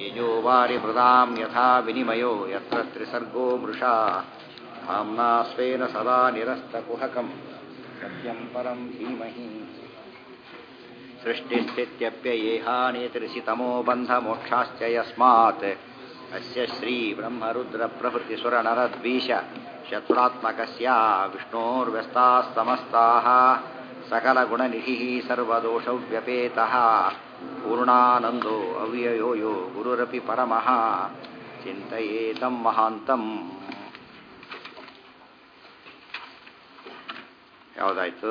तेजो वारिमृदां यथा विनिमयो यत्र त्रिसर्गो मृषा धाम्ना स्वेन सदा निरस्तकुहकं सत्यं परं धीमहि सृष्टिस्थित्यप्ययेहानेतिर्षितमो बन्धमोक्षाश्च यस्मात् अस्य श्रीब्रह्मरुद्रप्रभृतिसुरनरद्वीष शत्रुरात्मकस्य विष्णोर्व्यस्ताः समस्ताः सकलगुणनिधिः सर्वदोषव्यपेतः पूर्णानन्दो अव्ययो यो गुरुरपि परमः चिन्तयेतं महान्तम् ಯಾವುದಾಯ್ತು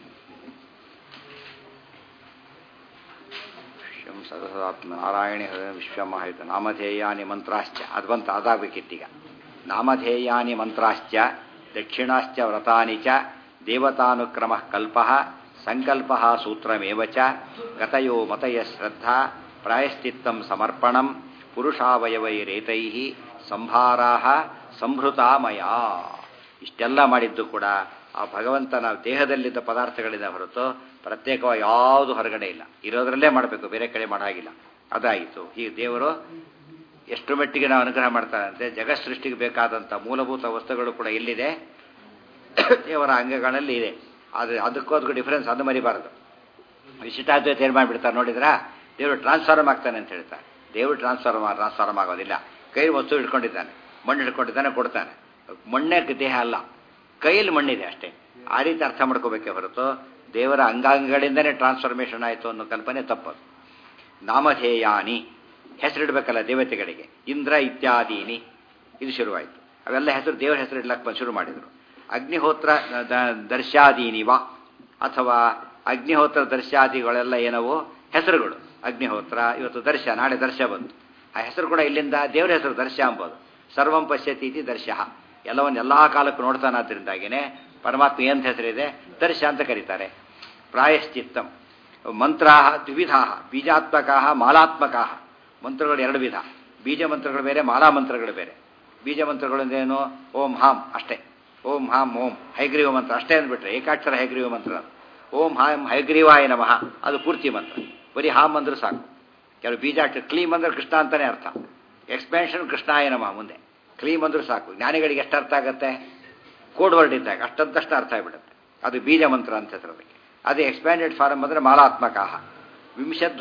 ವಿಶ್ವಂ ಸದಸಾತ್ಮ ನಾರಾಯಣ ವಿಶ್ವಮಾಹಿತ ನಾಮಧೇಯಾನಿ ಮಂತ್ರಾಶ್ಚ ಅದು ಬಂತು ಅದಾಗಬೇಕಿತ್ತೀಗ ನಾಮಧೇಯಾನಿ ಮಂತ್ರಾಶ್ಚ ದಕ್ಷಿಣಾಶ್ಚ ವ್ರತಾನಿ ಚ ದೇವತಾನುಕ್ರಮ ಕಲ್ಪ ಸಂಕಲ್ಪ ಸೂತ್ರಮೇವ ಚ ಗತಯೋ ಮತಯ ಶ್ರದ್ಧಾ ಪ್ರಾಯಶ್ಚಿತ್ತಂ ಸಮರ್ಪಣಂ ಪುರುಷಾವಯವೈರೇತೈ ಸಂಭಾರಾ ಸಂಭೃತಾಮಯ ಇಷ್ಟೆಲ್ಲ ಮಾಡಿದ್ದು ಕೂಡ ಆ ಭಗವಂತನ ದೇಹದಲ್ಲಿದ್ದ ಪದಾರ್ಥಗಳಿಂದ ಹೊರತು ಪ್ರತ್ಯೇಕವಾಗಿ ಯಾವುದು ಹೊರಗಡೆ ಇಲ್ಲ, ಇರೋದ್ರಲ್ಲೇ ಮಾಡಬೇಕು, ಬೇರೆ ಕಡೆ ಮಾಡಾಗಿಲ್ಲ. ಅದಾಯಿತು. ಈ ದೇವರು ಎಷ್ಟು ಮಟ್ಟಿಗೆ ನಾವು ಅನುಗ್ರಹ ಮಾಡ್ತಾರಂತೆ, ಜಗತ್ ಸೃಷ್ಟಿಗೆ ಬೇಕಾದಂಥ ಮೂಲಭೂತ ವಸ್ತುಗಳು ಕೂಡ ಎಲ್ಲಿದೆ, ದೇವರ ಅಂಗಗಳಲ್ಲಿ ಇದೆ. ಆದರೆ ಅದಕ್ಕೂ ಡಿಫರೆನ್ಸ್ ಅದು ಮರಿಬಾರದು. ವಿಶಿಷ್ಟಾದ್ವೈತ ಏನು ಮಾಡಿಬಿಡ್ತಾರೆ ನೋಡಿದ್ರಾ, ದೇವರು ಟ್ರಾನ್ಸ್ಫಾರ್ಮ್ ಆಗ್ತಾನೆ ಅಂತ ಹೇಳ್ತಾರೆ. ದೇವರು ಟ್ರಾನ್ಸ್ಫಾರ್ಮ್ ಆಗೋದಿಲ್ಲ. ಕೈ ವಸ್ತು ಹಿಡ್ಕೊಂಡಿದ್ದಾನೆ, ಮಣ್ಣು ಹಿಡ್ಕೊಂಡಿದ್ದಾನೆ, ಕೊಡ್ತಾನೆ. ಮಣ್ಣೇ ದೇಹ ಅಲ್ಲ, ಕೈಯಲ್ಲಿ ಮಣ್ಣಿದೆ ಅಷ್ಟೇ. ಆ ರೀತಿ ಅರ್ಥ ಮಾಡ್ಕೋಬೇಕೇ ಹೊರತು ದೇವರ ಅಂಗಾಂಗಗಳಿಂದನೇ ಟ್ರಾನ್ಸ್ಫಾರ್ಮೇಷನ್ ಆಯಿತು ಅನ್ನೋ ಕಲ್ಪನೆ ತಪ್ಪದು. ನಾಮಧೇಯಾನಿ ಹೆಸರಿಡಬೇಕಲ್ಲ ದೇವತೆಗಳಿಗೆ, ಇಂದ್ರ ಇತ್ಯಾದೀನಿ ಇದು ಶುರುವಾಯಿತು. ಅವೆಲ್ಲ ಹೆಸರು ದೇವರ ಹೆಸರು ಇಡ್ಲಕ್ಕೆ ಶುರು ಮಾಡಿದರು. ಅಗ್ನಿಹೋತ್ರ ದರ್ಶಾದೀನಿವ ಅಥವಾ ಅಗ್ನಿಹೋತ್ರ ದರ್ಶಾದಿಗಳೆಲ್ಲ ಏನವು ಹೆಸರುಗಳು. ಅಗ್ನಿಹೋತ್ರ ಇವತ್ತು ದರ್ಶ, ನಾಳೆ ದರ್ಶ ಬಂತು. ಆ ಹೆಸರು ಕೂಡ ಇಲ್ಲಿಂದ ದೇವರ ಹೆಸರು ದರ್ಶ ಅಂಬೋದು. ಸರ್ವಂ ಪಶ್ಯತೀತಿ ದರ್ಶ, ಎಲ್ಲವನ್ನು ಎಲ್ಲ ಕಾಲಕ್ಕೂ ನೋಡ್ತಾನಾದ್ರಿಂದಾಗಿಯೇ ಪರಮಾತ್ಮ ಏನಂತ ಹೆಸರಿದೆ, ದರ್ಶ ಅಂತ ಕರೀತಾರೆ. ಪ್ರಾಯಶ್ಚಿತ್ತಂ ಮಂತ್ರ ದ್ವಿಧಾ ಬೀಜಾತ್ಮಕ ಮಾಲಾತ್ಮಕ. ಮಂತ್ರಗಳು ಎರಡು ವಿಧ, ಬೀಜ ಮಂತ್ರಗಳು ಬೇರೆ, ಮಾಲಾ ಮಂತ್ರಗಳು ಬೇರೆ. ಬೀಜ ಮಂತ್ರಗಳಂದೇನು, ಓಂ ಹಾಂ ಅಷ್ಟೇ, ಓಂ ಹಾಂ ಓಂ ಹೈಗ್ರೀವ ಮಂತ್ರ ಅಷ್ಟೇ ಅಂದ್ಬಿಟ್ರೆ ಏಕಾಕ್ಷರ ಹೈಗ್ರೀವ ಮಂತ್ರ. ಓಂ ಹಾಂ ಹೈಗ್ರೀವಾಯ ನಮಃ ಅದು ಪೂರ್ತಿ ಮಂತ್ರ. ಬರೀ ಹಾಂ ಅಂದ್ರೆ ಸಾಕು. ಕೆಲವು ಬೀಜಾಕ್ಷರ ಕ್ಲೀಮ್ ಅಂದ್ರೆ ಕೃಷ್ಣ ಅಂತಾನೆ ಅರ್ಥ, ಎಕ್ಸ್ಪ್ಯಾನ್ಷನ್ ಕೃಷ್ಣಾಯ ನಮಃ ಮುಂದೆ ಕ್ಲೀಮ್ ಅಂದ್ರೂ ಸಾಕು. ಜ್ಞಾನಿಗಳಿಗೆ ಎಷ್ಟು ಅರ್ಥ ಆಗುತ್ತೆ, ಕೋಡ್ ವರ್ಡ್ ಇದ್ದಾಗ ಅಷ್ಟಂತಷ್ಟು ಅರ್ಥ ಆಗಿಬಿಡುತ್ತೆ. ಅದು ಬೀಜ ಮಂತ್ರ ಅಂತ ಹೆಸರದಕ್ಕೆ. ಅದೇ ಎಕ್ಸ್ಪ್ಯಾಂಡೆಡ್ ಫಾರಮ್ ಅಂದರೆ ಮಾಲಾತ್ಮಕ. ವಿಂಶತ್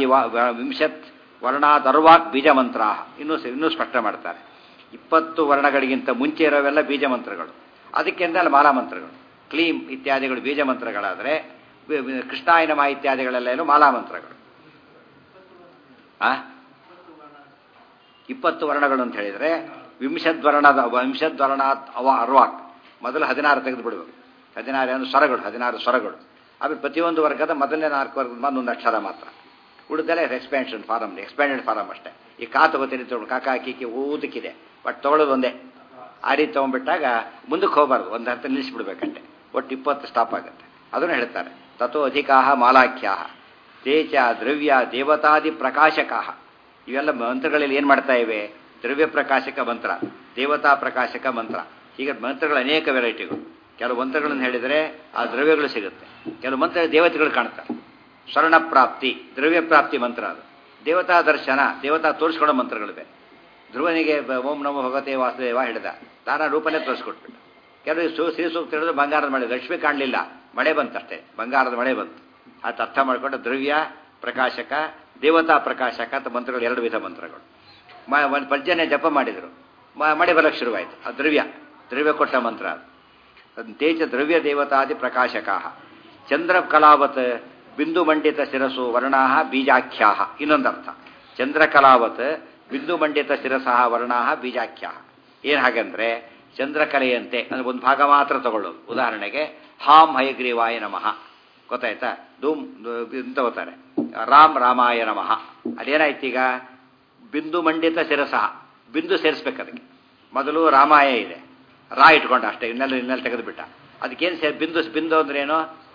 ವರ್ಣಾದರ್ವಾಕ್ ಬೀಜ ಮಂತ್ರ ಇನ್ನೂ ಸ್ಪಷ್ಟ ಮಾಡ್ತಾರೆ. 20 ವರ್ಣಗಳಿಗಿಂತ ಮುಂಚೆ ಇರೋವೆಲ್ಲ ಬೀಜ ಮಂತ್ರಗಳು, ಅದಕ್ಕೆ ಅಲ್ಲಿ ಮಾಲಾ ಮಂತ್ರಗಳು. ಕ್ಲೀಮ್ ಇತ್ಯಾದಿಗಳು ಬೀಜ ಮಂತ್ರಗಳಾದರೆ ಕೃಷ್ಣಾಯನಮ ಇತ್ಯಾದಿಗಳೆಲ್ಲ ಏನು ಮಾಲಾ ಮಂತ್ರಗಳು. 20 ವರ್ಣಗಳು ಅಂತ ಹೇಳಿದರೆ ವಿಂಶದ್ವರ್ಣಾತ್ ಅರ್ವಾಕ್ ಮೊದಲು 16 ತೆಗೆದು ಬಿಡಬೇಕು. 16 ಸ್ವರಗಳು. ಆಮೇಲೆ ಪ್ರತಿಯೊಂದು ವರ್ಗದ ಮೊದಲನೇ 4 ವರ್ಗದ ಒಂದು ಅಕ್ಷರ ಮಾತ್ರ. ಉಳಿದೆಲ್ಲ ಎಕ್ಸ್ಪ್ಯಾನ್ಷನ್ ಫಾರಮ್, ಎಕ್ಸ್ಪ್ಯಾಂಡೆಡ್ ಫಾರಮ್ ಅಷ್ಟೇ. ಈ ತಗೋತೀನಿ ತೊಗೊಂಡು ಕಾಕಾ ಕೀಕಿ ಊದಕ್ಕಿದೆ, ಬಟ್ ತೊಗೊಳ್ಳೋದು ಒಂದೇ. ಆ ರೀತಿ ತೊಗೊಂಡ್ಬಿಟ್ಟಾಗ ಮುಂದಕ್ಕೆ ಹೋಗಬಾರ್ದು, ಒಂದು ಹತ್ತು ನಿಲ್ಲಿಸ್ಬಿಡ್ಬೇಕಂತೆ. ಒಟ್ಟು 20 ಸ್ಟಾಪ್ ಆಗುತ್ತೆ. ಅದನ್ನು ಹೇಳ್ತಾರೆ. ತಥೋ ಅಧಿಕಾಹ ಮಾಲಾಖ್ಯಾ ತೇಚ ದ್ರವ್ಯ ದೇವತಾದಿ ಪ್ರಕಾಶಕಾ. ಇವೆಲ್ಲ ಮಂತ್ರಗಳಲ್ಲಿ ಏನು ಮಾಡ್ತಾ ಇವೆ, ದ್ರವ್ಯ ಪ್ರಕಾಶಕ ಮಂತ್ರ, ದೇವತಾ ಪ್ರಕಾಶಕ ಮಂತ್ರ. ಹೀಗೆ ಮಂತ್ರಗಳು ಅನೇಕ ವೆರೈಟಿಗಳು. ಕೆಲವು ಮಂತ್ರಗಳನ್ನು ಹೇಳಿದರೆ ಆ ದ್ರವ್ಯಗಳು ಸಿಗುತ್ತೆ, ಕೆಲವು ಮಂತ್ರ ದೇವತೆಗಳು ಕಾಣ್ತಾರೆ. ಸ್ವರ್ಣ ಪ್ರಾಪ್ತಿ ದ್ರವ್ಯ ಪ್ರಾಪ್ತಿ ಮಂತ್ರ, ಅದು ದೇವತಾ ದರ್ಶನ, ದೇವತಾ ತೋರಿಸ್ಕೊಡೋ ಮಂತ್ರಗಳು ಬೇರೆ. ಧ್ರುವನಿಗೆ ಓಂ ನಮೋ ಭಗವತೆ ವಾಸುದೇವ ಹಿಡಿದ, ತಾನ ರೂಪನೇ ತೋರಿಸ್ಕೊಟ್ಬಿಟ್ಟು. ಕೆಲವು ಶ್ರೀ ಸೂಕ್ತ ಹೇಳಿದ್ರು ಬಂಗಾರದ ಮಳೆ, ಲಕ್ಷ್ಮಿ ಕಾಣಲಿಲ್ಲ, ಮಳೆ ಬಂತಷ್ಟೇ, ಬಂಗಾರದ ಮಳೆ ಬಂತು. ಅದು ಅರ್ಥ ಮಾಡಿಕೊಂಡು ದ್ರವ್ಯ ಪ್ರಕಾಶಕ ದೇವತಾ ಪ್ರಕಾಶಕ ಅಂತ ಮಂತ್ರಗಳು 2 ವಿಧ ಮಂತ್ರಗಳು. ಒಂದು ಪರ್ಜನ್ಯ ಜಪ ಮಾಡಿದರು, ಮಳೆ ಬರಕ್ಕೆ ಶುರುವಾಯಿತು. ಆ ದ್ರವ್ಯ ಕೊಟ್ಟ ಮಂತ್ರ ಅದು. ತೇಜ ದ್ರವ್ಯ ದೇವತಾದಿ ಪ್ರಕಾಶಕಾ. ಚಂದ್ರ ಕಲಾವತ್ ಬಿಂದು ಮಂಡಿತ ಶಿರಸು ವರ್ಣಾ ಬೀಜಾಖ್ಯಾ. ಇನ್ನೊಂದರ್ಥ, ಚಂದ್ರ ಕಲಾವತ್ ಬಿಂದು ಮಂಡಿತ ಶಿರಸಃ ವರ್ಣಾ ಬೀಜಾಖ್ಯಾ. ಏನು ಹಾಗಂದ್ರೆ ಚಂದ್ರಕಲೆಯಂತೆ ಅಂದರೆ ಒಂದು ಭಾಗ ಮಾತ್ರ ತಗೊಳ್ಳೋದು. ಉದಾಹರಣೆಗೆ ಹಾಂ ಹಯಗ್ರೀವಾಯ ನಮಃ ಗೊತ್ತಾಯ್ತಾ, ಧೂಮ್ ತಗೋತಾರೆ, ರಾಮ್ ರಾಮಾಯ ನಮಃ. ಅದೇನಾಯ್ತು ಈಗ, ಬಿಂದು ಮಂಡಿತ ಶಿರಸಃ, ಬಿಂದು ಸೇರಿಸ್ಬೇಕು ಅದಕ್ಕೆ. ಮೊದಲು ರಾಮಾಯ ಇದೆ, ರಾ ಇಟ್ಕೊಂಡ ಅಷ್ಟೇ, ಇನ್ನೆಲ್ಲ ತೆಗೆದುಬಿಟ್ಟ. ಅದಕ್ಕೇನು ಬಿಂದು ಅಂದ್ರೇನು,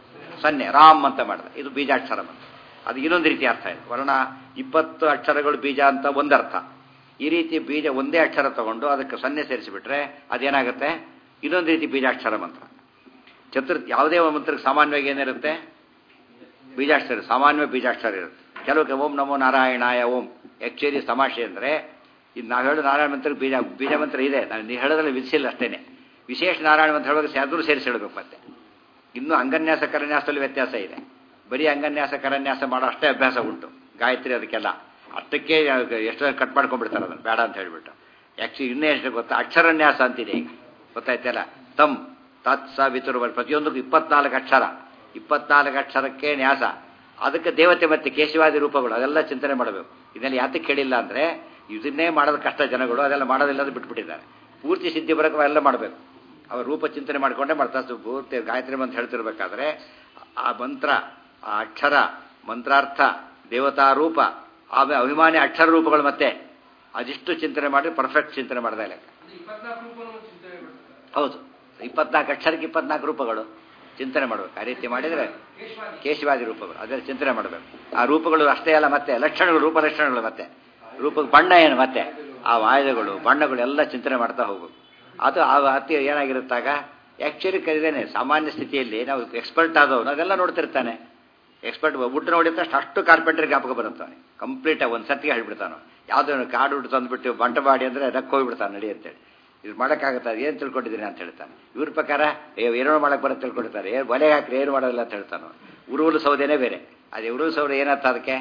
0 ರಾಮ್ ಅಂತ ಮಾಡಿದೆ. ಇದು ಬೀಜಾಕ್ಷರ ಮಂತ್ರ. ಅದು ಇನ್ನೊಂದು ರೀತಿ ಅರ್ಥ ಇದೆ. ವರ್ಣ 20 ಅಕ್ಷರಗಳು ಬೀಜ ಅಂತ ಒಂದರ್ಥ. ಈ ರೀತಿ ಬೀಜ ಒಂದೇ ಅಕ್ಷರ ತಗೊಂಡು ಅದಕ್ಕೆ 0 ಸೇರಿಸಿಬಿಟ್ರೆ ಅದೇನಾಗುತ್ತೆ, ಇನ್ನೊಂದು ರೀತಿ ಬೀಜಾಕ್ಷರ ಮಂತ್ರ. ಯಾವುದೇ ಮಂತ್ರಕ್ಕೆ ಸಾಮಾನ್ಯವಾಗಿ ಏನಿರುತ್ತೆ, ಬೀಜಾಕ್ಷರ, ಸಾಮಾನ್ಯ ಬೀಜಾಕ್ಷರ ಇರುತ್ತೆ. ಕೆಲವು ಓಂ ನಮೋ ನಾರಾಯಣಾಯ ಓಂ ಆ್ಯಕ್ಚುಲಿ ತಮಾಷೆ ಅಂದರೆ ಇದು ನಾವು ಹೇಳೋ ನಾರಾಯಣ ಮಂತ್ರ ಬೀಜ ಮಂತ್ರ ಇದೆ, ನೀವು ಹೇಳೋದ್ರಲ್ಲಿ ವಿಧಿಸಿಲ್ಲ ಅಷ್ಟೇ. ವಿಶೇಷ ನಾರಾಯಣ ಮಂತ್ರ ಹೇಳುವಾಗ ಅದನ್ನು ಸೇರಿಸಿ ಹೇಳಬೇಕು. ಮತ್ತೆ ಇನ್ನೂ ಅಂಗನ್ಯಾಸ ಕರನ್ಯಾಸದಲ್ಲಿ ವ್ಯತ್ಯಾಸ ಇದೆ. ಬರೀ ಅಂಗನ್ಯಾಸ ಕರನ್ಯಾಸ ಮಾಡೋ ಅಷ್ಟೇ ಅಭ್ಯಾಸ ಉಂಟು ಗಾಯತ್ರಿ, ಅದಕ್ಕೆಲ್ಲ ಅಷ್ಟಕ್ಕೆ ಎಷ್ಟು ಕಟ್ ಮಾಡ್ಕೊಂಡ್ಬಿಡ್ತಾರೆ ಅದನ್ನು ಬೇಡ ಅಂತ ಹೇಳಿಬಿಟ್ಟು. ಆ್ಯಕ್ಚುಲಿ ಇನ್ನೇ ಎಷ್ಟು ಗೊತ್ತಾ, ಅಕ್ಷರನ್ಯಾಸ ಅಂತಿದೆ ಈಗ, ಗೊತ್ತಾಯ್ತಲ್ಲ. ತಮ್ ತತ್ ಸ ವಿತುರು ಪ್ರತಿಯೊಂದಕ್ಕೂ 24 ಅಕ್ಷರ, 24 ಅಕ್ಷರಕ್ಕೆ ನ್ಯಾಸ. ಅದಕ್ಕೆ ದೇವತೆ ಮತ್ತು ಕೇಶವಾದಿ ರೂಪಗಳು ಅದೆಲ್ಲ ಚಿಂತನೆ ಮಾಡಬೇಕು. ಇದನ್ನೆಲ್ಲ ಯಾತಕ್ಕೆ ಕೇಳಿಲ್ಲ ಅಂದರೆ ಇದನ್ನೇ ಮಾಡೋದು ಕಷ್ಟ ಜನಗಳು, ಅದೆಲ್ಲ ಮಾಡೋದಿಲ್ಲ ಅದು ಬಿಟ್ಬಿಟ್ಟಿದ್ದಾರೆ. ಪೂರ್ತಿ ಸಿದ್ಧಿ ಬರೋಕೆ ಅವೆಲ್ಲ ಮಾಡಬೇಕು. ಅವ್ರ ರೂಪ ಚಿಂತನೆ ಮಾಡಿಕೊಂಡೇ ಮಾಡ್ತಾ ಪೂರ್ತಿ ಗಾಯತ್ರಿ ಮಂತ್ರ ಹೇಳ್ತಿರ್ಬೇಕಾದ್ರೆ ಆ ಮಂತ್ರ, ಆ ಅಕ್ಷರ, ಮಂತ್ರಾರ್ಥ, ದೇವತಾ ರೂಪ, ಆಮೇಲೆ ಅಭಿಮಾನಿ ಅಕ್ಷರ ರೂಪಗಳು ಮತ್ತೆ ಅದಿಷ್ಟು ಚಿಂತನೆ ಮಾಡಿ ಪರ್ಫೆಕ್ಟ್ ಚಿಂತನೆ ಮಾಡಿದ ಲೆಕ್ಕ. ಹೌದು, 24 ಅಕ್ಷರಕ್ಕೆ 24 ರೂಪಗಳು ಚಿಂತನೆ ಮಾಡಬೇಕು. ಆ ರೀತಿ ಮಾಡಿದರೆ ಕೇಶವಾದಿ ರೂಪಗಳು ಅದೆಲ್ಲ ಚಿಂತನೆ ಮಾಡಬೇಕು. ಆ ರೂಪಗಳು ಅಷ್ಟೇ ಅಲ್ಲ, ಮತ್ತೆ ಲಕ್ಷಣಗಳು, ರೂಪ ಲಕ್ಷಣಗಳು, ಮತ್ತೆ ರೂಪಕ್ಕೆ ಬಣ್ಣ ಏನು, ಮತ್ತೆ ಆ ಆಯುಧಗಳು ಬಣ್ಣಗಳು ಎಲ್ಲ ಚಿಂತನೆ ಮಾಡ್ತಾ ಹೋಗ್ಬೇಕು. ಅದು ಆ ಅತಿ ಏನಾಗಿರುತ್ತಾಗ ಆ್ಯಕ್ಚುಲಿ ಕರೀದೇನೆ ಸಾಮಾನ್ಯ ಸ್ಥಿತಿಯಲ್ಲಿ ನಾವು ಎಕ್ಸ್ಪರ್ಟ್ ಆದವನು ಅದೆಲ್ಲ ನೋಡ್ತಿರ್ತಾನೆ. ಎಕ್ಸ್ಪರ್ಟ್ ವುಡ್ ನೋಡಿದಷ್ಟು ಅಷ್ಟು ಕಾರ್ಪೆಂಟರ್ ಜ್ಞಾಪಕ ಬರುತ್ತಾನೆ. ಕಂಪ್ಲೀಟಾಗಿ ಒಂದು ಸತಿಗೆ ಹೇಳ್ಬಿಡ್ತಾನೆ. ಯಾವುದೋ ಕಾಡು ಹುಟ್ಟು ತಂದುಬಿಟ್ಟು ಬಂಟ ಮಾಡಿ ಅಂದರೆ ಅದಕ್ಕೆ ಹೋಗ್ಬಿಡ್ತಾನೆ ನಡಿ ಅಂತೇಳಿ. ಇದು ಮಾಡೋಕ್ಕಾಗುತ್ತೆ, ಅದು ಏನು ತಿಳ್ಕೊಂಡಿದ್ದೀನಿ ಅಂತ ಹೇಳ್ತಾನೆ. ಇವ್ರ ಪ್ರಕಾರ ಏನೋ ಮಾಡೋಕ್ಕೆ ಬರೋದು ತಿಳ್ಕೊಂಡಿರ್ತಾರೆ. ಬಲೆ ಹಾಕ್ರಿ ಏನು ಮಾಡೋದಿಲ್ಲ ಅಂತ ಹೇಳ್ತಾನೆ. ಉರುವಲು ಸೌದೆನೇ ಬೇರೆ. ಅದೇ ಉರುವಲು ಸೌದೆ ಏನರ್ಥ ಅದಕ್ಕೆ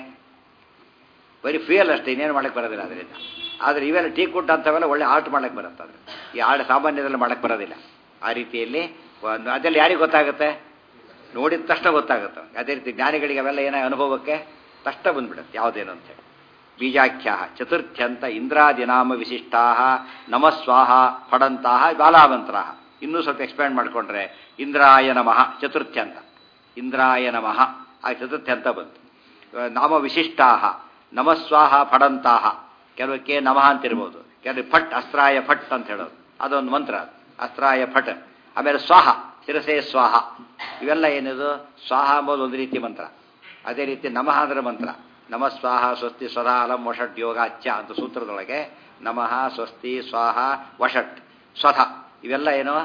ಬರೀ ಫ್ಯೂಯಲ್ ಅಷ್ಟೇ, ಇನ್ನೇನು ಮಾಡೋಕ್ಕೆ ಬರೋದಿಲ್ಲ ಅದರಿಂದ. ಆದರೆ ಇವೆಲ್ಲ ಟೀ ಕುಡ್ ಅಂಥವೆಲ್ಲ ಒಳ್ಳೆ ಆರ್ಟ್ ಮಾಡೋಕ್ಕೆ ಬರುತ್ತೆ. ಆದರೆ ಈ ಆರ್ಟ್ ಸಾಮಾನ್ಯದಲ್ಲಿ ಮಾಡೋಕ್ಕೆ ಬರೋದಿಲ್ಲ. ಆ ರೀತಿಯಲ್ಲಿ ಅದೆಲ್ಲ ಯಾರಿಗೆ ಗೊತ್ತಾಗುತ್ತೆ, ನೋಡಿದ ತಕ್ಷಣ ಗೊತ್ತಾಗುತ್ತೆ. ಅದೇ ರೀತಿ ಜ್ಞಾನಿಗಳಿಗೆ ಅವೆಲ್ಲ ಏನೋ ಅನುಭವಕ್ಕೆ ತಕ್ಷಣ ಬಂದ್ಬಿಡುತ್ತೆ ಯಾವುದೇನು ಅಂತೇಳಿ. ಬೀಜಾಖ್ಯ ಚತುರ್ಥ್ಯಂತ ಇಂದ್ರಾದಿನಾಮ ವಿಶಿಷ್ಟಾ ನಮಸ್ವಾಹ ಫಡಂತಹ ಬಾಲಾಮಂತ್ರ. ಇನ್ನೂ ಸ್ವಲ್ಪ ಎಕ್ಸ್ಪ್ಯಾಂಡ್ ಮಾಡಿಕೊಂಡ್ರೆ ಇಂದ್ರಾಯ ನಮಃ ಚತುರ್ಥ್ಯಂತ, ಇಂದ್ರಾಯ ನಮಃ ಆ ಚತುರ್ಥ್ಯಂತ ಬಂತು. ನಾಮ ವಿಶಿಷ್ಟಾ ನಮಸ್ವಾಹ ಫಡಂತಹ, ಕೆಲವಕ್ಕೆ ನಮಃ ಅಂತಿರ್ಬೋದು, ಕೆಲವು ಫಟ್ ಅಸ್ತ್ರಾಯ ಫಟ್ ಅಂತ ಹೇಳೋದು ಅದೊಂದು ಮಂತ್ರ, ಅಸ್ತ್ರಾಯ ಫಟ್. ಆಮೇಲೆ ಸ್ವಾಹ ಶಿರಸೇ ಸ್ವಾಹ, ಇವೆಲ್ಲ ಏನಿದು ಸ್ವಾಹ ಅಂಬೋದು ಒಂದು ರೀತಿ ಮಂತ್ರ. ಅದೇ ರೀತಿ ನಮಃ ಅಂದ್ರೆ ಮಂತ್ರ. ನಮಃ ಸ್ವಾಹ ಸ್ವಸ್ತಿ ಸ್ವಧಾ ಅಲಂ ವಷಟ್ ಯೋಗ ಅಚ್ಚ ಅಂತ ಸೂತ್ರದೊಳಗೆ ನಮಃ ಸ್ವಸ್ತಿ ಸ್ವಾಹ ವಷಟ್ ಸ್ವಧ ಇವೆಲ್ಲ ಏನೋ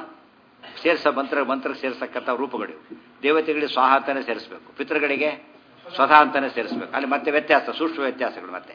ಮಂತ್ರಕ್ಕೆ ಸೇರಿಸತಕ್ಕಂಥ ರೂಪಗಳು. ದೇವತೆಗಳಿಗೆ ಸ್ವಾಹ ಅಂತಾನೆ ಸೇರಿಸಬೇಕು, ಪಿತೃಗಳಿಗೆ ಸ್ವಧ ಅಂತಾನೆ ಸೇರಿಸಬೇಕು. ಅಲ್ಲಿ ಮತ್ತೆ ವ್ಯತ್ಯಾಸ, ಸೂಕ್ಷ್ಮ ವ್ಯತ್ಯಾಸಗಳು. ಮತ್ತೆ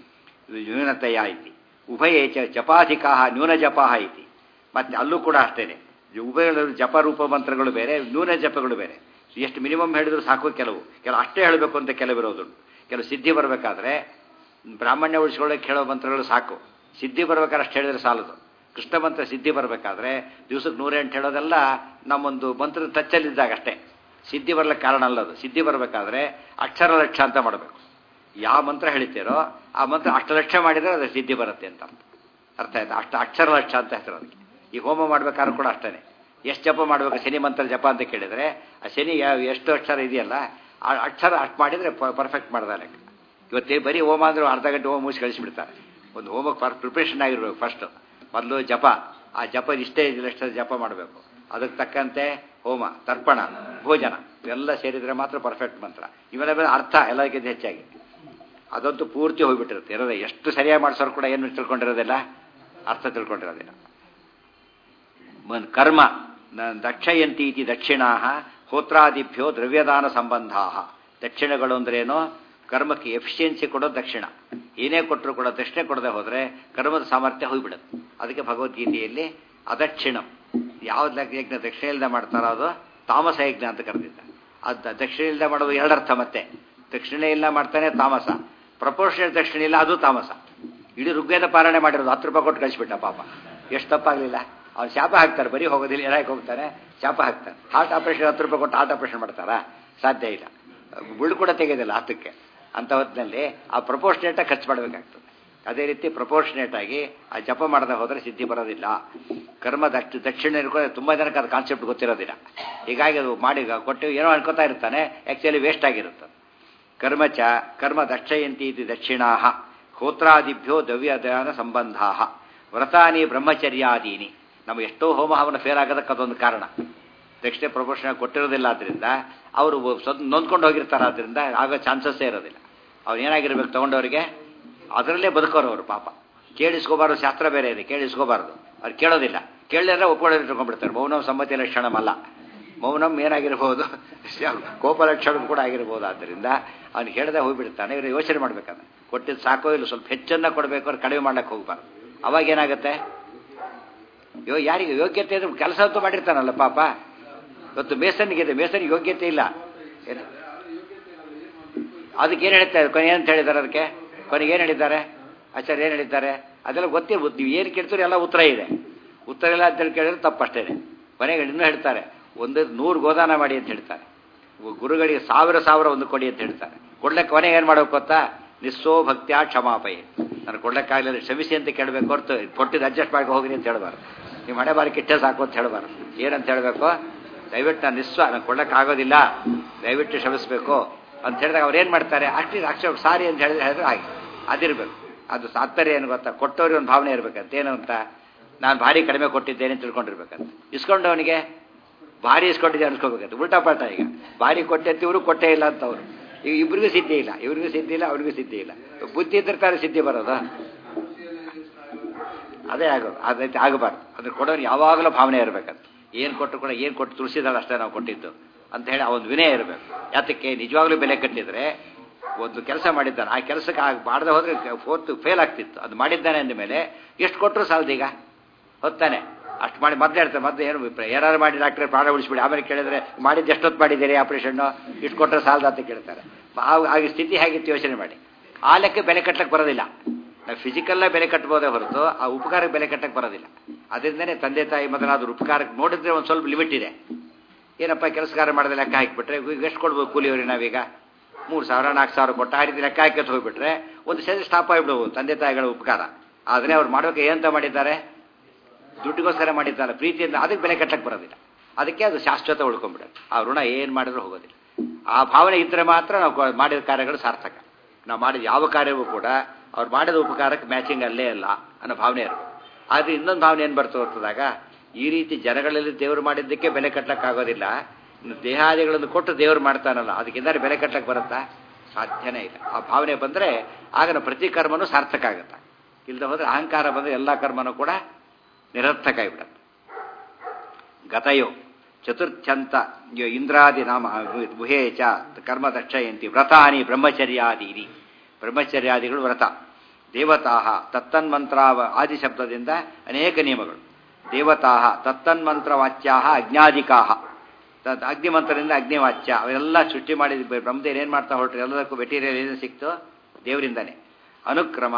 ನ್ಯೂನತೆಯ ಐತಿ ಉಭಯೇ ಜಪಾಧಿಕಾ ನ್ಯೂನ ಜಪಾಹ ಐತಿ. ಮತ್ತೆ ಅಲ್ಲೂ ಕೂಡ ಅಷ್ಟೇನೆ, ಉಭಯಗಳು ಜಪ ರೂಪ ಮಂತ್ರಗಳು ಬೇರೆ, ನ್ಯೂನ ಜಪಗಳು ಬೇರೆ. ಎಷ್ಟು ಮಿನಿಮಮ್ ಹೇಳಿದ್ರು ಸಾಕು. ಕೆಲವು ಅಷ್ಟೇ ಹೇಳಬೇಕು ಅಂತ ಕೆಲವಿರೋದು. ಕೆಲವು ಸಿದ್ಧಿ ಬರಬೇಕಾದ್ರೆ ಬ್ರಾಹ್ಮಣ್ಯ ಉಳಿಸ್ಕೊಳ್ಳೋಕೆ ಹೇಳೋ ಮಂತ್ರಗಳು ಸಾಕು. ಸಿದ್ಧಿ ಬರ್ಬೇಕಾದ್ರೆ ಅಷ್ಟು ಹೇಳಿದ್ರೆ ಸಾಲದು. ಕೃಷ್ಣ ಮಂತ್ರ ಸಿದ್ಧಿ ಬರಬೇಕಾದ್ರೆ ದಿವಸಕ್ಕೆ 108 ಹೇಳೋದೆಲ್ಲ ನಮ್ಮೊಂದು ಮಂತ್ರದ ಟಚ್ಚಲ್ಲಿದ್ದಾಗ ಅಷ್ಟೇ. ಸಿದ್ಧಿ ಬರ್ಲಿಕ್ಕೆ ಕಾರಣ ಅಲ್ಲದು. ಸಿದ್ಧಿ ಬರಬೇಕಾದ್ರೆ ಅಕ್ಷರ ಲಕ್ಷ ಅಂತ ಮಾಡಬೇಕು. ಯಾವ ಮಂತ್ರ ಹೇಳ್ತೀರೋ ಆ ಮಂತ್ರ ಅಷ್ಟು ಲಕ್ಷ ಮಾಡಿದರೆ ಅದು ಸಿದ್ಧಿ ಬರುತ್ತೆ ಅಂತ ಅರ್ಥ ಆಯ್ತು. ಅಷ್ಟು ಅಕ್ಷರ ಲಕ್ಷ ಅಂತ ಹೆಸರು ಅದಕ್ಕೆ. ಈ ಹೋಮ ಮಾಡ್ಬೇಕಾದ್ರೂ ಕೂಡ ಅಷ್ಟೇ. ಎಷ್ಟು ಜಪ ಮಾಡಬೇಕು ಶನಿ ಮಂತ್ರ ಜಪ ಅಂತ ಕೇಳಿದರೆ ಆ ಶನಿ ಎಷ್ಟು ಅಕ್ಷರ ಇದೆಯಲ್ಲ ಆ ಅಕ್ಷರ ಅಷ್ಟು ಮಾಡಿದರೆ ಪರ್ಫೆಕ್ಟ್ ಮಾಡ್ದಾನೆ. ಇವತ್ತೇ ಬರೀ ಹೋಮ ಅಂದ್ರೆ ಅರ್ಧ ಗಂಟೆ ಹೋಮ ಮುಗಿಸಿ ಕಳಿಸಿಬಿಡ್ತಾರೆ. ಒಂದು ಹೋಮಕ್ಕೆ ಪ್ರಿಪ್ರೇಷನ್ ಆಗಿರ್ಬೇಕು. ಫಸ್ಟ್ ಮೊದಲು ಜಪ, ಆ ಜಪ ಇಷ್ಟೇ ಇಷ್ಟು ಜಪ ಮಾಡಬೇಕು. ಅದಕ್ಕೆ ತಕ್ಕಂತೆ ಹೋಮ, ತರ್ಪಣ, ಭೋಜನ ಇವೆಲ್ಲ ಸೇರಿದರೆ ಮಾತ್ರ ಪರ್ಫೆಕ್ಟ್ ಮಂತ್ರ. ಇವೆಲ್ಲ ಅರ್ಥ ಎಲ್ಲಕ್ಕಿಂತ ಹೆಚ್ಚಾಗಿ ಅದಂತೂ ಪೂರ್ತಿ ಹೋಗ್ಬಿಟ್ಟಿರುತ್ತೆ. ಇರೋದೇ ಎಷ್ಟು ಸರಿಯಾಗಿ ಮಾಡಿಸೋರು ಕೂಡ ಏನು ತಿಳ್ಕೊಂಡಿರೋದಿಲ್ಲ, ಅರ್ಥ ತಿಳ್ಕೊಂಡಿರೋದಿಲ್ಲ. ಕರ್ಮ ದಕ್ಷಯಂತಿ ಇತಿ ದಕ್ಷಿಣಾ ಹೋತ್ರಾದಿಭ್ಯೋ ದ್ರವ್ಯದಾನ ಸಂಬಂಧಾ. ದಕ್ಷಿಣಗಳು ಅಂದ್ರೇನೋ ಕರ್ಮಕ್ಕೆ ಎಫಿಷಿಯನ್ಸಿ ಕೊಡೋದು ದಕ್ಷಿಣ. ಏನೇ ಕೊಟ್ಟರು ಕೂಡ ದಕ್ಷಿಣೆ ಕೊಡದೆ ಹೋದರೆ ಕರ್ಮದ ಸಾಮರ್ಥ್ಯ ಹೋಗ್ಬಿಡುತ್ತೆ. ಅದಕ್ಕೆ ಭಗವದ್ಗೀತೆಯಲ್ಲಿ ಅದಕ್ಷಿಣಂ, ಯಾವ್ದು ಯಜ್ಞ ದಕ್ಷಿಣೆ ಇಲ್ಲದೆ ಮಾಡ್ತಾರೋ ಅದು ತಾಮಸ ಯಜ್ಞ ಅಂತ ಕರೆದಿದ್ದಾರೆ. ಅದು ದಕ್ಷಿಣೆ ಇಲ್ಲದೆ ಮಾಡೋದು ಎರಡರ್ಥ. ಮತ್ತೆ ದಕ್ಷಿಣೆ ಇಲ್ಲ ಮಾಡ್ತಾನೆ ತಾಮಸ, ಪ್ರಪೋರ್ಷನಲ್ ದಕ್ಷಿಣೆ ಇಲ್ಲ ಅದು ತಾಮಸ. ಇಡೀ ಋಗ್ವೇದ ಪಾರಾಯಣೆ ಮಾಡಿರೋದು 10 ರೂಪಾಯಿ ಕೊಟ್ಟು ಕಳಿಸ್ಬಿಟ್ಟ ಪಾಪ. ಎಷ್ಟು ತಪ್ಪಾಗಲಿಲ್ಲ. ಅವ್ನು ಶಾಪ ಹಾಕ್ತಾರೆ, ಬರೀ ಹೋಗೋದಿಲ್ಲ, ಏನಾಗಿ ಹೋಗ್ತಾನೆ ಶಾಪ ಹಾಕ್ತಾನೆ. ಹಾರ್ಟ್ ಆಪರೇಷನ್ 10 ರೂಪಾಯಿ ಕೊಟ್ಟು ಹಾರ್ಟ್ ಆಪರೇಷನ್ ಮಾಡ್ತಾರಾ? ಸಾಧ್ಯ ಇಲ್ಲ. ಗುಳ್ಳು ಕೂಡ ತೆಗೆಯೋದಿಲ್ಲ ಹತ್ತಕ್ಕೆ. ಅಂಥ ಹೊತ್ತಿನಲ್ಲಿ ಆ ಪ್ರಪೋರ್ಷನೇಟಾಗಿ ಖರ್ಚು ಮಾಡಬೇಕಾಗ್ತದೆ. ಅದೇ ರೀತಿ ಪ್ರಪೋರ್ಷನೇಟ್ ಆಗಿ ಆ ಜಪ ಮಾಡದೆ ಹೋದರೆ ಸಿದ್ಧಿ ಬರೋದಿಲ್ಲ. ಕರ್ಮ ದಕ್ಷಿಣ ಇರ್ಕೊಂಡು ತುಂಬ ಜನಕ್ಕೆ ಅದು ಕಾನ್ಸೆಪ್ಟ್ ಗೊತ್ತಿರೋದಿಲ್ಲ. ಹೀಗಾಗಿ ಅದು ಮಾಡಿ ಕೊಟ್ಟು ಏನೋ ಅನ್ಕೋತಾ ಇರ್ತಾನೆ, ಆ್ಯಕ್ಚುಲಿ ವೇಸ್ಟ್ ಆಗಿರುತ್ತೆ. ಕರ್ಮ ದಕ್ಷಯಂತಿ ಇದು ದಕ್ಷಿಣಾ ಹೋತ್ರಾದಿಭ್ಯೋ ದ್ರವ್ಯದಾನ ಸಂಬಂಧಾ ವ್ರತಾನಿ ಬ್ರಹ್ಮಚರ್ಯಾದೀನಿ. ನಮಗೆ ಎಷ್ಟೋ ಹೋಮ ಹವನ ಫೇಲ್ ಆಗೋದಕ್ಕೆ ಅದೊಂದು ಕಾರಣ. ದಕ್ಷಿಣ ಪ್ರಪೋರ್ಷನ್ ಕೊಟ್ಟಿರೋದಿಲ್ಲ. ಆದ್ದರಿಂದ ಅವರು ನೊಂದ್ಕೊಂಡು ಹೋಗಿರ್ತಾರೆ. ಆದ್ದರಿಂದ ಆಗೋ ಚಾನ್ಸಸ್ಸೇ ಇರೋದಿಲ್ಲ. ಅವ್ರು ಏನಾಗಿರ್ಬೇಕು ತೊಗೊಂಡವರಿಗೆ ಅದರಲ್ಲೇ ಬದುಕೋರು ಅವರು ಪಾಪ. ಕೇಳಿಸ್ಕೋಬಾರ್ದು, ಶಾಸ್ತ್ರ ಬೇರೆ ಇದೆ, ಕೇಳಿಸ್ಕೋಬಾರ್ದು. ಅವ್ರು ಕೇಳೋದಿಲ್ಲ. ಕೇಳಿದ್ರೆ ಒಪ್ಕೊಳ್ಳೋದು ಇಟ್ಕೊಂಡ್ಬಿಡ್ತಾರೆ. ಮೌನ ಸಮ್ಮತಿ ಲಕ್ಷಣಮಲ್ಲ. ಮೌನಂ ಏನಾಗಿರ್ಬೋದು, ಕೋಪ ಲಕ್ಷಣ ಕೂಡ ಆಗಿರ್ಬೋದು. ಆದ್ದರಿಂದ ಅವ್ನು ಹೇಳ್ದೆ ಹೋಗ್ಬಿಡ್ತಾನೆ. ಇವರು ಯೋಚನೆ ಮಾಡ್ಬೇಕಂದ್ರೆ ಕೊಟ್ಟಿದ್ದು ಸಾಕೋ ಇಲ್ಲ, ಸ್ವಲ್ಪ ಹೆಚ್ಚನ್ನ ಕೊಡಬೇಕು, ಅವ್ರು ಕಡಿಮೆ ಮಾಡ್ಲಿಕ್ಕೆ ಹೋಗ್ಬಾರ್ದು. ಅವಾಗ ಏನಾಗುತ್ತೆ, ಯಾರಿಗೆ ಯೋಗ್ಯತೆ ಇದ್ರೆ ಕೆಲಸ ಅಂತೂ ಮಾಡಿರ್ತಾನಲ್ಲ ಪಾಪ. ಇವತ್ತು ಮೇಸನಿಗಿದೆ, ಮೇಸನಿಗೆ ಯೋಗ್ಯತೆ ಇಲ್ಲ, ಅದಕ್ಕೆ ಏನು ಹೇಳ್ತಾರೆ, ಕೊನೆ ಏನಂತ ಹೇಳಿದ್ದಾರೆ, ಅದಕ್ಕೆ ಕೊನೆಗೆ ಏನು ಹೇಳಿದ್ದಾರೆ ಆಚಾರ್ಯ, ಏನು ಹೇಳಿದ್ದಾರೆ ಅದೆಲ್ಲ ಗೊತ್ತಿರ್ಬೋದು. ನೀವು ಏನು ಕೇಳ್ತೀರಿ ಎಲ್ಲ ಉತ್ತರ ಇದೆ, ಉತ್ತರ ಇಲ್ಲ ಅಂತೇಳಿ ಕೇಳಿದ್ರೆ ತಪ್ಪಷ್ಟೇ. ಕೊನೆಗೆ ಇನ್ನೂ ಹೇಳ್ತಾರೆ, 100 ಗೋದಾನ ಮಾಡಿ ಅಂತ ಹೇಳ್ತಾರೆ. ಗುರುಗಳಿಗೆ 1000 ಒಂದು ಕೊಡಿ ಅಂತ ಹೇಳ್ತಾರೆ. ಕೊಡ್ಲಿಕ್ಕೆ ಕೊನೆಗೆ ಏನು ಮಾಡಬೇಕು ಗೊತ್ತಾ, ನಿಸ್ಸೋ ಭಕ್ತ್ಯಾ ಕ್ಷಮಾಪಯ, ನಾನು ಕೊಡ್ಲಿಕ್ಕಾಗಲಿಲ್ಲ ಕ್ಷಮಿಸಿ ಅಂತ ಕೇಳಬೇಕು ಹೊರತು ಕೊಟ್ಟಿದ್ದು ಅಡ್ಜಸ್ಟ್ ಮಾಡಿ ಹೋಗಿ ಅಂತ ಹೇಳಬಾರ್ದು. ನೀವು ಮನೆ ಬಾರಿ ಕಿಟ್ಟೆ ಸಾಕು ಅಂತ ಹೇಳಬಾರ್ದು. ಏನಂತ ಹೇಳಬೇಕು, ದಯವಿಟ್ಟು ನಾನು ಕೊಡ್ಲಿಕ್ಕಾಗೋದಿಲ್ಲ, ದಯವಿಟ್ಟು ಕ್ಷಮಿಸಬೇಕು ಅಂತ ಹೇಳಿದಾಗ ಅವ್ರು ಏನು ಮಾಡ್ತಾರೆ, ಅಕ್ಷರ ಸಾರಿ ಅಂತ ಹೇಳಿದ್ರೆ ಹಾಗೆ ಅದಿರಬೇಕು. ಅದು ತಾತ್ಪರ್ಯ ಏನು ಗೊತ್ತಾ, ಕೊಟ್ಟವ್ರಿಗೆ ಒಂದು ಭಾವನೆ ಇರಬೇಕಂತ. ಏನು ಅಂತ, ನಾನು ಭಾರಿ ಕಡಿಮೆ ಕೊಟ್ಟಿದ್ದೇನೆ ಅಂತ ತಿಳ್ಕೊಂಡಿರ್ಬೇಕಂತ. ಇಸ್ಕೊಂಡವನಿಗೆ ಭಾರಿ ಇಸ್ಕೊಂಡಿದ್ದೆ ಅನ್ಸ್ಕೋಬೇಕಂತ. ಉಲ್ಟಾ ಪಾಠ. ಈಗ ಭಾರಿ ಕೊಟ್ಟೆ ಅಂತ ಇವರು ಕೊಟ್ಟೇ ಇಲ್ಲ ಅಂತ ಅವರು. ಈಗ ಇಬ್ಬರಿಗೂ ಸಿದ್ಧಿ ಇಲ್ಲ, ಇವ್ರಿಗೂ ಸಿದ್ಧಿ ಇಲ್ಲ, ಅವ್ರಿಗೂ ಸಿದ್ಧಿ ಇಲ್ಲ. ಬುದ್ಧಿ ಇದ್ರೆ ತಾನೇ ಸಿದ್ಧಿ ಬರೋದು. ಅದೇ ಆಗೋದು, ಅದೈತೆ ಆಗಬಾರ್ದು. ಅದ್ರ ಕೊಡೋರು ಯಾವಾಗಲೂ ಭಾವನೆ ಇರಬೇಕಂತ. ಏನು ಕೊಟ್ಟರು ಕೂಡ ಏನು ಕೊಟ್ಟು ತುಳಸಿದಲ್ಲ ಅಷ್ಟೇ ನಾವು ಕೊಟ್ಟಿದ್ದು ಅಂತ ಹೇಳಿ ಆ ಒಂದು ವಿನಯ ಇರಬೇಕು. ಯಾತಕ್ಕೆ, ನಿಜವಾಗ್ಲೂ ಬೆಲೆ ಕಟ್ಟಿದ್ರೆ ಒಂದು ಕೆಲಸ ಮಾಡಿದ್ದಾನೆ, ಆ ಕೆಲಸಕ್ಕೆ ಮಾಡದೆ ಹೋದ್ರೆ ಫೇಲ್ ಆಗ್ತಿತ್ತು. ಅದು ಮಾಡಿದ್ದಾನೆ ಅಂದಮೇಲೆ ಎಷ್ಟು ಕೊಟ್ಟರು ಸಾಲದೀಗ ಹೊತ್ತಾನೆ. ಅಷ್ಟು ಮಾಡಿ ಮೊದಲೇ ಹೇಳ್ತಾರೆ, ಮೊದಲು ಏನು ಏನಾರು ಮಾಡಿ ಡಾಕ್ಟ್ರೆ ಪ್ರಾಣ ಉಳಿಸ್ಬಿಡಿ. ಆಮೇಲೆ ಕೇಳಿದ್ರೆ ಮಾಡಿದ್ದು ಎಷ್ಟೊತ್ತು ಮಾಡಿದ್ದೀರಿ ಆಪರೇಷನ್ನು, ಇಷ್ಟು ಕೊಟ್ಟರೆ ಸಾಲದ ಅಂತ ಕೇಳ್ತಾರೆ. ಆಗ ಸ್ಥಿತಿ ಹೇಗಿತ್ತು ಯೋಚನೆ ಮಾಡಿ. ಆ ಲೆಕ್ಕ ಬೆಲೆ ಕಟ್ಟಕ್ಕೆ ಬರೋದಿಲ್ಲ. ನಾವು ಫಿಸಿಕಲ್ಲ ಬೆಲೆ ಕಟ್ಬೋದೇ ಹೊರತು ಆ ಉಪಕಾರಕ್ಕೆ ಬೆಲೆ ಕಟ್ಟಕ್ಕೆ ಬರೋದಿಲ್ಲ. ಅದರಿಂದನೇ ತಂದೆ ತಾಯಿ ಮೊದಲಾದ್ರು ಉಪಕಾರಕ್ಕೆ ನೋಡಿದ್ರೆ ಒಂದು ಸ್ವಲ್ಪ ಲಿಮಿಟ್ ಇದೆ. ಏನಪ್ಪ ಕೆಲಸಗಾರ ಮಾಡಿದ್ರೆ ಲೆಕ್ಕ ಹಾಕಿಬಿಟ್ರೆ ಈಗ ಎಷ್ಟು ಕೊಡ್ಬೋದು ಕೂಲಿಯವ್ರಿಗೆ, ನಾವೀಗ 3000 4000 ಕೊಟ್ಟು ಆ ರೀತಿ ಲೆಕ್ಕ ಹಾಕಿ ಹೋಗ್ಬಿಟ್ರೆ ಒಂದು ಸರಿ ಸ್ಟಾಪ್ ಆಗಿಬಿಡ್ಬೋದು ತಂದೆ ತಾಯಿಗಳ ಉಪಕಾರ. ಆದರೆ ಅವ್ರು ಮಾಡೋಕೆ ಏನಂತ ಮಾಡಿದ್ದಾರೆ, ದುಡ್ಡಿಗೋಸ್ಕರ ಮಾಡಿದ್ದಾರೆ, ಪ್ರೀತಿಯಿಂದ. ಅದಕ್ಕೆ ಬೆಲೆ ಕಟ್ಟಕ್ಕೆ ಬರೋದಿಲ್ಲ. ಅದಕ್ಕೆ ಅದು ಶಾಶ್ವತ ಉಳ್ಕೊಂಡ್ಬಿಡುತ್ತೆ. ಆ ಋಣ ಏನು ಮಾಡಿದ್ರೂ ಹೋಗೋದಿಲ್ಲ. ಆ ಭಾವನೆ ಇದ್ದರೆ ಮಾತ್ರ ನಾವು ಮಾಡಿದ ಕಾರ್ಯಗಳು ಸಾರ್ಥಕ. ನಾವು ಮಾಡಿದ ಯಾವ ಕಾರ್ಯವೂ ಕೂಡ ಅವ್ರು ಮಾಡಿದ ಉಪಕಾರಕ್ಕೆ ಮ್ಯಾಚಿಂಗ್ ಅಲ್ಲೇ ಅಲ್ಲ ಅನ್ನೋ ಭಾವನೆ ಇರಬೇಕು. ಆದರೆ ಇನ್ನೊಂದು ಭಾವನೆ ಏನು ಬರ್ತಾ ಹೋಗ್ತದಾಗ, ಈ ರೀತಿ ಜನಗಳಲ್ಲಿ ದೇವರು ಮಾಡಿದ್ದಕ್ಕೆ ಬೆಲೆ ಕಟ್ಟಕ್ಕಾಗೋದಿಲ್ಲ, ಇನ್ನು ದೇಹಾದಿಗಳನ್ನು ಕೊಟ್ಟು ದೇವರು ಮಾಡ್ತಾನಲ್ಲ, ಅದಕ್ಕಿಂತ ಬೆಲೆ ಕಟ್ಟಕ್ಕೆ ಬರುತ್ತಾ, ಸಾಧ್ಯನೇ ಇಲ್ಲ. ಆ ಭಾವನೆ ಬಂದರೆ ಆಗ ನಾವು ಪ್ರತಿ ಕರ್ಮನೂ ಸಾರ್ಥಕ ಆಗುತ್ತೆ. ಇಲ್ಲದೆ ಹೋದರೆ ಅಹಂಕಾರ ಬಂದರೆ ಎಲ್ಲ ಕರ್ಮನೂ ಕೂಡ ನಿರರ್ಥಕ ಆಗಿಬಿಡುತ್ತೆ. ಗತಯೋ ಚತುರ್ಥ್ಯಂತ ಇಂದ್ರಾದಿ ನಾಮ ಗುಹೇ ಚ ಕರ್ಮ ದಕ್ಷಯಂತಿ ವ್ರತಾನಿ ಬ್ರಹ್ಮಚರ್ಯಾದೀನಿ. ಬ್ರಹ್ಮಚರ್ಯಾದಿಗಳು ವ್ರತ. ದೇವತಾ ತತ್ತನ್ಮಂತ್ರ ಆದಿ ಶಬ್ದದಿಂದ ಅನೇಕ ನಿಯಮಗಳು. ದೇವತಾ ತತ್ತನ್ಮಂತ್ರವಾಚ್ಯಾ ಅಜ್ಞಾಧಿಕಾ, ಅಗ್ನಿಮಂತ್ರದಿಂದ ಅಗ್ನಿವಾಚ್ಯ. ಅವೆಲ್ಲ ಸೃಷ್ಟಿ ಮಾಡಿದ ಬ್ರಹ್ಮದೇವರು ಏನು ಮಾಡ್ತಾ ಹೊರಟ್ರು, ಎಲ್ಲದಕ್ಕೂ ಮೆಟೀರಿಯಲ್ ಏನು ಸಿಕ್ತು ದೇವರಿಂದನೇ. ಅನುಕ್ರಮ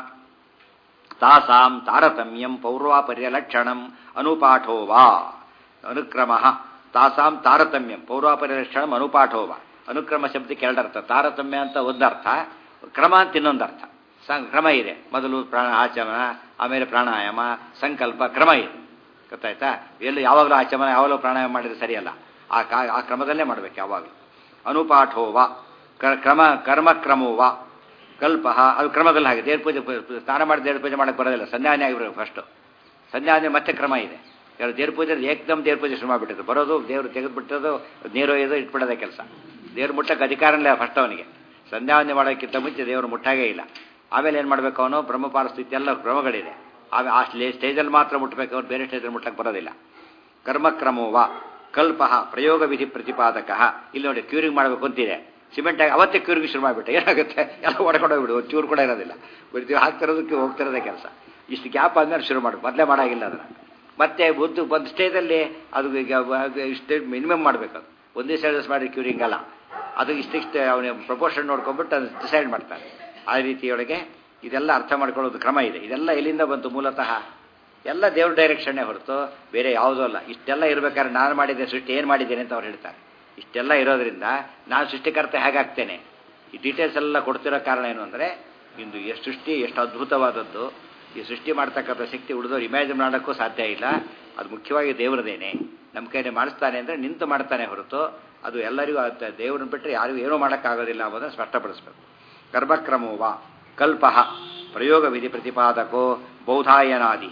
ತಾಸಾಂ ತಾರತಮ್ಯಂ ಪೌರ್ವಾಪರ್ಯಲಕ್ಷಣಂ ಅನುಪಾಠೋವಾ. ಅನುಕ್ರಮ ತಾಸಾಂ ತಾರತಮ್ಯಂ ಪೌರ್ವಾಪರ್ಯಲಕ್ಷಣಂ ಅನುಪಾಠೋವಾ. ಅನುಕ್ರಮ ಶಬ್ದಕ್ಕೆ 2 ಅರ್ಥ. ತಾರತಮ್ಯ ಅಂತ ಒಂದರ್ಥ, ಕ್ರಮ ಅಂತ ಇನ್ನೊಂದರ್ಥ. ಕ್ರಮ ಇದೆ, ಮೊದಲು ಆಚಮನ, ಆಮೇಲೆ ಪ್ರಾಣಾಯಾಮ, ಸಂಕಲ್ಪ, ಕ್ರಮ ಇದೆ. ಗೊತ್ತಾಯ್ತಾ? ಎಲ್ಲೂ ಯಾವಾಗಲೂ ಆಚಮನ ಯಾವಾಗಲೂ ಪ್ರಾಣಾಯಾಮ ಮಾಡಿದ್ರೆ ಸರಿಯಲ್ಲ. ಆ ಕ್ರಮದಲ್ಲೇ ಮಾಡಬೇಕು ಯಾವಾಗಲೂ. ಅನುಪಾಠೋವಾ ಕರ್ಮಕ್ರಮೋವಾ ಕಲ್ಪ. ಅದು ಕ್ರಮದಲ್ಲಿ ಹಾಗೆ. ದೇವ್ರ ಪೂಜೆ ಸ್ನಾನ ಮಾಡಿ ದೇವ್ರ ಪೂಜೆ ಮಾಡಕ್ಕೆ ಬರೋದಿಲ್ಲ, ಸಂಧ್ಯಾನೆ ಆಗಿರ್ಬೇಕು ಫಸ್ಟು. ಸಂಧ್ಯಾನೆ ಮತ್ತೆ ಕ್ರಮ ಇದೆ. ಯಾರು ದೇವ್ರ ಪೂಜೆ ಏಕದಮ್ ದೇವ್ರ ಪೂಜೆ ಶುರು ಮಾಡಿಬಿಟ್ಟಿದ್ದು, ಬರೋದು ದೇವರು ತೆಗೆದುಬಿಟ್ಟೋದು, ನೀರು ಒಯ್ಯೋದು ಇಟ್ಬಿಡೋದೇ ಕೆಲಸ. ದೇವ್ರು ಮುಟ್ಟಕ್ಕೆ ಅಧಿಕಾರನೇ ಫಸ್ಟ್ ಅವನಿಗೆ. ಸಂಧ್ಯಾವಂದನೆ ಮಾಡೋಕ್ಕಿಂತ ಮುಂಚೆ ದೇವರು ಮುಟ್ಟಾಗೇ ಇಲ್ಲ. ಆಮೇಲೆ ಏನು ಮಾಡಬೇಕು, ಅವನು ಬ್ರಹ್ಮಪಾರ ಸ್ಥಿತಿ ಎಲ್ಲ ಕ್ರಮಗಳಿದೆ. ಆಮೇಲೆ ಆ ಸ್ಟೇಜಲ್ಲಿ ಮಾತ್ರ ಮುಟ್ಟಬೇಕು, ಅವ್ರು ಬೇರೆ ಸ್ಟೇಜಲ್ಲಿ ಮುಟ್ಟಕ್ಕೆ ಬರೋದಿಲ್ಲ. ಕರ್ಮಕ್ರಮೋವಾ ಕಲ್ಪ ಪ್ರಯೋಗ ವಿಧಿ ಪ್ರತಿಪಾದಕ. ಇಲ್ಲಿ ನೋಡಿ ಕ್ಯೂರಿಂಗ್ ಮಾಡಬೇಕು ಅಂತಿದೆ, ಸಿಮೆಂಟ್ ಆಗಿ ಅವತ್ತೇ ಕ್ಯೂರಿಂಗ್ ಶುರು ಮಾಡಿಬಿಟ್ಟೆ, ಏನಾಗುತ್ತೆ ಎಲ್ಲ ಹೊಡ್ಕೊಂಡೋಗ್ಬಿಡು, ಒಂದು ಚೂರು ಕೂಡ ಇರೋದಿಲ್ಲ. ಬರ್ತೀವಿ ಹಾಕ್ತಿರೋದಕ್ಕೆ ಹೋಗ್ತಿರೋದೇ ಕೆಲಸ. ಇಷ್ಟು ಗ್ಯಾಪ್ ಆದ್ಮೇಲೆ ಶುರು ಮಾಡಿ, ಮೊದಲೇ ಮಾಡೋಂಗಿಲ್ಲ ಅದನ್ನು. ಮತ್ತೆ ಒಂದು ಸ್ಟೇಜಲ್ಲಿ ಅದು ಇಷ್ಟು ಮಿನಿಮಮ್ ಮಾಡಬೇಕು. ಅದು ಒಂದೇ ಸ್ಟೇಜಸ್ ಮಾಡಿ ಕ್ಯೂರಿಂಗ್ ಅಲ್ಲ, ಅದು ಇಷ್ಟಿಷ್ಟು ಅವನ ಪ್ರಪೋರ್ಷನ್ ನೋಡ್ಕೊಂಡ್ಬಿಟ್ಟು ಅದು ಡಿಸೈಡ್ ಮಾಡ್ತಾನೆ. ಆ ರೀತಿಯೊಳಗೆ ಇದೆಲ್ಲ ಅರ್ಥ ಮಾಡ್ಕೊಳ್ಳೋದು ಕ್ರಮ ಇದೆ. ಇದೆಲ್ಲ ಎಲ್ಲಿಂದ ಬಂತು, ಮೂಲತಃ ಎಲ್ಲ ದೇವ್ರ ಡೈರೆಕ್ಷನ್ನೇ ಹೊರತು ಬೇರೆ ಯಾವುದೂ ಅಲ್ಲ. ಇಷ್ಟೆಲ್ಲ ಇರಬೇಕಾದ್ರೆ ನಾನು ಮಾಡಿದ್ದೆ ಸೃಷ್ಟಿ ಏನು ಮಾಡಿದ್ದೇನೆ ಅಂತ ಅವ್ರು ಹೇಳ್ತಾರೆ. ಇಷ್ಟೆಲ್ಲ ಇರೋದ್ರಿಂದ ನಾನು ಸೃಷ್ಟಿಕರ್ತ ಹೇಗಾಗ್ತೇನೆ, ಈ ಡೀಟೇಲ್ಸ್ ಎಲ್ಲ ಕೊಡ್ತಿರೋ ಕಾರಣ ಏನು ಅಂದರೆ, ಇಂದು ಸೃಷ್ಟಿ ಎಷ್ಟು ಅದ್ಭುತವಾದದ್ದು. ಈ ಸೃಷ್ಟಿ ಮಾಡ್ತಕ್ಕಂಥ ಶಕ್ತಿ ಉಳಿದವ್ರು ಇಮ್ಯಾಜಿನ್ ಮಾಡೋಕ್ಕೂ ಸಾಧ್ಯ ಇಲ್ಲ. ಅದು ಮುಖ್ಯವಾಗಿ ದೇವರದೇನೆ. ನಮ್ಮ ಕೈಯಲ್ಲಿ ಮಾಡಿಸ್ತಾನೆ ಅಂದರೆ ನಿಂತು ಮಾಡ್ತಾನೆ ಹೊರತು ಅದು ಎಲ್ಲರಿಗೂ ದೇವ್ರನ್ನ ಬಿಟ್ಟರೆ ಯಾರಿಗೂ ಏನೂ ಮಾಡೋಕ್ಕಾಗೋದಿಲ್ಲ ಅನ್ನೋದನ್ನು ಸ್ಪಷ್ಟಪಡಿಸ್ಬೇಕು. ಕರ್ಮಕ್ರಮೋವಾ ಕಲ್ಪ ಪ್ರಯೋಗ ವಿಧಿ ಪ್ರತಿಪಾದಕೋ ಬೌಧಾಯನಾದಿ.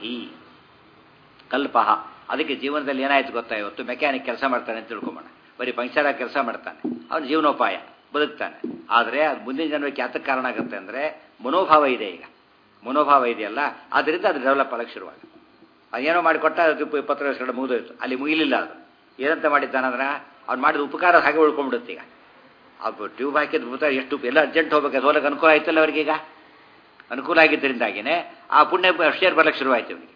ಕಲ್ಪ ಅದಕ್ಕೆ ಜೀವನದಲ್ಲಿ ಏನಾಯ್ತು ಗೊತ್ತಾ, ಇವತ್ತು ಮೆಕ್ಯಾನಿಕ್ ಕೆಲಸ ಮಾಡ್ತಾನೆ ಅಂತ ತಿಳ್ಕೊಂಬೋಣ, ಬರೀ ಪಂಕ್ಚರ್ ಆಗಿ ಕೆಲಸ ಮಾಡ್ತಾನೆ, ಅವನ ಜೀವನೋಪಾಯ ಬದುಕ್ತಾನೆ. ಆದರೆ ಅದು ಮುಂದಿನ ಜನ್ಮಕ್ಕೆ ಯಾತಕ್ಕೆ ಕಾರಣ ಆಗುತ್ತೆ ಅಂದರೆ ಮನೋಭಾವ ಇದೆ. ಈಗ ಮನೋಭಾವ ಇದೆಯಲ್ಲ, ಆದ್ದರಿಂದ ಅದು ಡೆವಲಪ್ ಆಗಕ್ಕೆ ಶುರುವಾಗುತ್ತೆ. ಅದೇನೋ ಮಾಡಿಕೊಟ್ಟ 20 ವರ್ಷಗಳ ಮುಗಿದೋಯ್ತು, ಅಲ್ಲಿ ಮುಗಿಲಿಲ್ಲ. ಅದು ಏನಂತ ಮಾಡಿದ್ದಾನಂದ್ರೆ ಅವ್ನು ಮಾಡಿದ ಉಪಕಾರ ಹಾಗೆ ಉಳ್ಕೊಂಡ್ಬಿಡುತ್ತೆ. ಈಗ ಅದು ಟ್ಯೂಬ್ ಹಾಕಿದ ಭೂತ ಎಷ್ಟು ಎಲ್ಲ ಅರ್ಜೆಂಟ್ ಹೋಗ್ಬೇಕು, ಸೋಲಕ್ಕೆ ಅನುಕೂಲ ಆಯ್ತಲ್ಲ ಅವ್ರಿಗೀಗ. ಅನುಕೂಲ ಆಗಿದ್ದರಿಂದಾಗಿಯೇ ಆ ಪುಣ್ಯ ಶೇರ್ ಬರ್ಲಿಕ್ಕೆ ಶುರುವಾಯಿತು ಅವನಿಗೆ.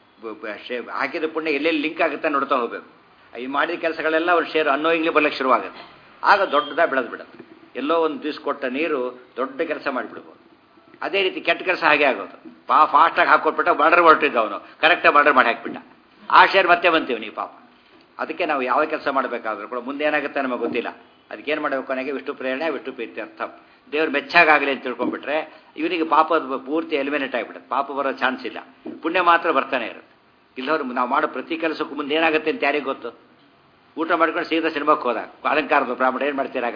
ಹಾಕಿದ ಪುಣ್ಯ ಎಲ್ಲೆಲ್ಲಿ ಲಿಂಕ್ ಆಗುತ್ತೆ ನೋಡ್ತಾ ಹೋಗಬೇಕು. ಈ ಮಾಡಿದ ಕೆಲಸಗಳೆಲ್ಲ ಅವ್ರು ಶೇರ್ ಅನ್ನೋಯಿಂಗ್ಲಿ ಬರ್ಲಿಕ್ಕೆ ಶುರುವಾಗುತ್ತೆ. ಆಗ ದೊಡ್ಡದಾಗಿ ಬೆಳೆದು ಬಿಡುತ್ತೆ. ಎಲ್ಲೋ ಒಂದು ದಿವ್ಸ ಕೊಟ್ಟ ನೀರು ದೊಡ್ಡ ಕೆಲಸ ಮಾಡಿಬಿಡ್ಬೋದು. ಅದೇ ರೀತಿ ಕೆಟ್ಟ ಕೆಲಸ ಹಾಗೆ ಆಗೋದು. ಫಾಸ್ಟಾಗಿ ಹಾಕೊಟ್ಬಿಟ್ಟ ಬಾರ್ಡರ್ ಹೊರಟಿದ್ದ ಅವನು ಕರೆಕ್ಟಾಗಿ ಬಾರ್ಡರ್ ಮಾಡಿ ಹಾಕಿಬಿಟ್ಟ. ಆ ಶೇರ್ ಮತ್ತೆ ಬಂತೀವಿ ನೀವು ಪಾಪ. ಅದಕ್ಕೆ ನಾವು ಯಾವ ಕೆಲಸ ಮಾಡಬೇಕಾದ್ರೂ ಕೂಡ ಮುಂದೆ ಏನಾಗುತ್ತೆ ನಮಗೆ ಗೊತ್ತಿಲ್ಲ. ಅದಕ್ಕೇನು ಮಾಡಬೇಕು, ಕೊನೆಗೆ ವಿಷ್ಣು ಪ್ರೇರಣೆ ವಿಷ್ಣು ಪ್ರೀತ್ಯರ್ಥ, ದೇವ್ರು ಬೆಚ್ಚಾಗಲಿ ಅಂತ ತಿಳ್ಕೊಂಡ್ಬಿಟ್ರೆ ಇವನಿಗೆ ಪಾಪದ ಪೂರ್ತಿ ಎಲಿಮಿನೇಟ್ ಆಗಿಬಿಡುತ್ತೆ. ಪಾಪ ಬರೋ ಚಾನ್ಸ್ ಇಲ್ಲ, ಪುಣ್ಯ ಮಾತ್ರ ಬರ್ತಾನೆ ಇರುತ್ತೆ. ಇಲ್ಲವ್ರು ನಾವು ಮಾಡೋ ಪ್ರತಿ ಕೆಲಸಕ್ಕೂ ಮುಂದೆ ಏನಾಗುತ್ತೆ ಅಂತ ಯಾರಿಗೆ ಗೊತ್ತು. ಊಟ ಮಾಡ್ಕೊಂಡು ಸೀದಾ ಸಿನಿಮಾಕ್ಕೆ ಹೋದ, ಅಲಂಕಾರದ ಬ್ರಾಹ್ಮಣ ಏನು ಮಾಡ್ತೀರಾಗ,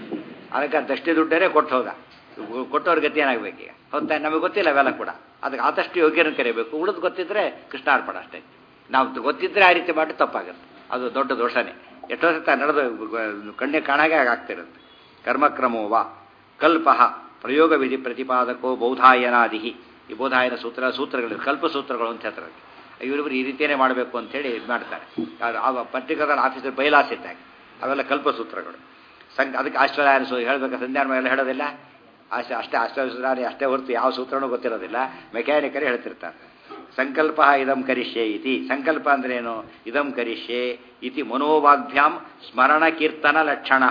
ಅಲಂಕಾರ ದಷ್ಟೇ ದುಡ್ಡೇ ಕೊಟ್ಟು ಹೋದ, ಕೊಟ್ಟವ್ರ ಗತಿ ಏನಾಗಬೇಕೀಗ. ಹೌದಾ, ನಮಗೆ ಗೊತ್ತಿಲ್ಲ ಅವೆಲ್ಲ ಕೂಡ. ಅದಕ್ಕೆ ಆದಷ್ಟು ಯೋಗ್ಯನ ಕರಿಬೇಕು. ಉಳಿದು ಗೊತ್ತಿದ್ರೆ ಕೃಷ್ಣಾರ್ಪಣ ಅಷ್ಟೇ. ನಾವು ಗೊತ್ತಿದ್ರೆ ಆ ರೀತಿ ಮಾಡಿ ತಪ್ಪಾಗುತ್ತೆ, ಅದು ದೊಡ್ಡ ದೋಷನೇ. ಎಷ್ಟೋ ಸತ ನಡೆದು ಕಣ್ಣೆ ಕಾಣಾಗೆ ಆಗ್ತಿರುತ್ತೆ. ಕರ್ಮಕ್ರಮೋವ ಕಲ್ಪ ಪ್ರಯೋಗ ವಿಧಿ ಪ್ರತಿಪಾದಕೋ ಬೌಧಾಯನಾದಿಹಿ. ಈ ಬೌಧಾಯನ ಸೂತ್ರಗಳು ಕಲ್ಪಸೂತ್ರಗಳು ಅಂತ ಹೇಳ್ತಾರೆ. ಇವರಿಬ್ಬರು ಈ ರೀತಿಯೇ ಮಾಡಬೇಕು ಅಂತೇಳಿ ಇದು ಮಾಡ್ತಾರೆ. ಆ ಪರ್ಟಿಕ್ಯುಲರ್ ಆಫೀಸರ್ ಬೈಲಾಸ್ ಇದ್ದಾಗ ಅವೆಲ್ಲ ಕಲ್ಪಸೂತ್ರಗಳು. ಅದಕ್ಕೆ ಆಶ್ಚರ್ಯ ಹೇಳಬೇಕು, ಸಂಧ್ಯಾನ ಎಲ್ಲ ಹೇಳೋದಿಲ್ಲ. ಅಷ್ಟೇ ಆಶ್ಚರ್ಯ ಅಷ್ಟೇ ಹೊರತು ಯಾವ ಸೂತ್ರನೂ ಗೊತ್ತಿರೋದಿಲ್ಲ. ಮೆಕ್ಯಾನಿಕರೇ ಹೇಳ್ತಿರ್ತಾರೆ. ಸಂಕಲ್ಪ ಇದಂ ಕರಿಷ್ಯೆ ಇತಿ. ಸಂಕಲ್ಪ ಅಂದ್ರೆ ಏನು, ಇದಂ ಕರಿಷ್ಯೆ ಇತಿ ಮನೋವಾಗ್ಭ್ಯಾಂ ಸ್ಮರಣ ಕೀರ್ತನ ಲಕ್ಷಣ.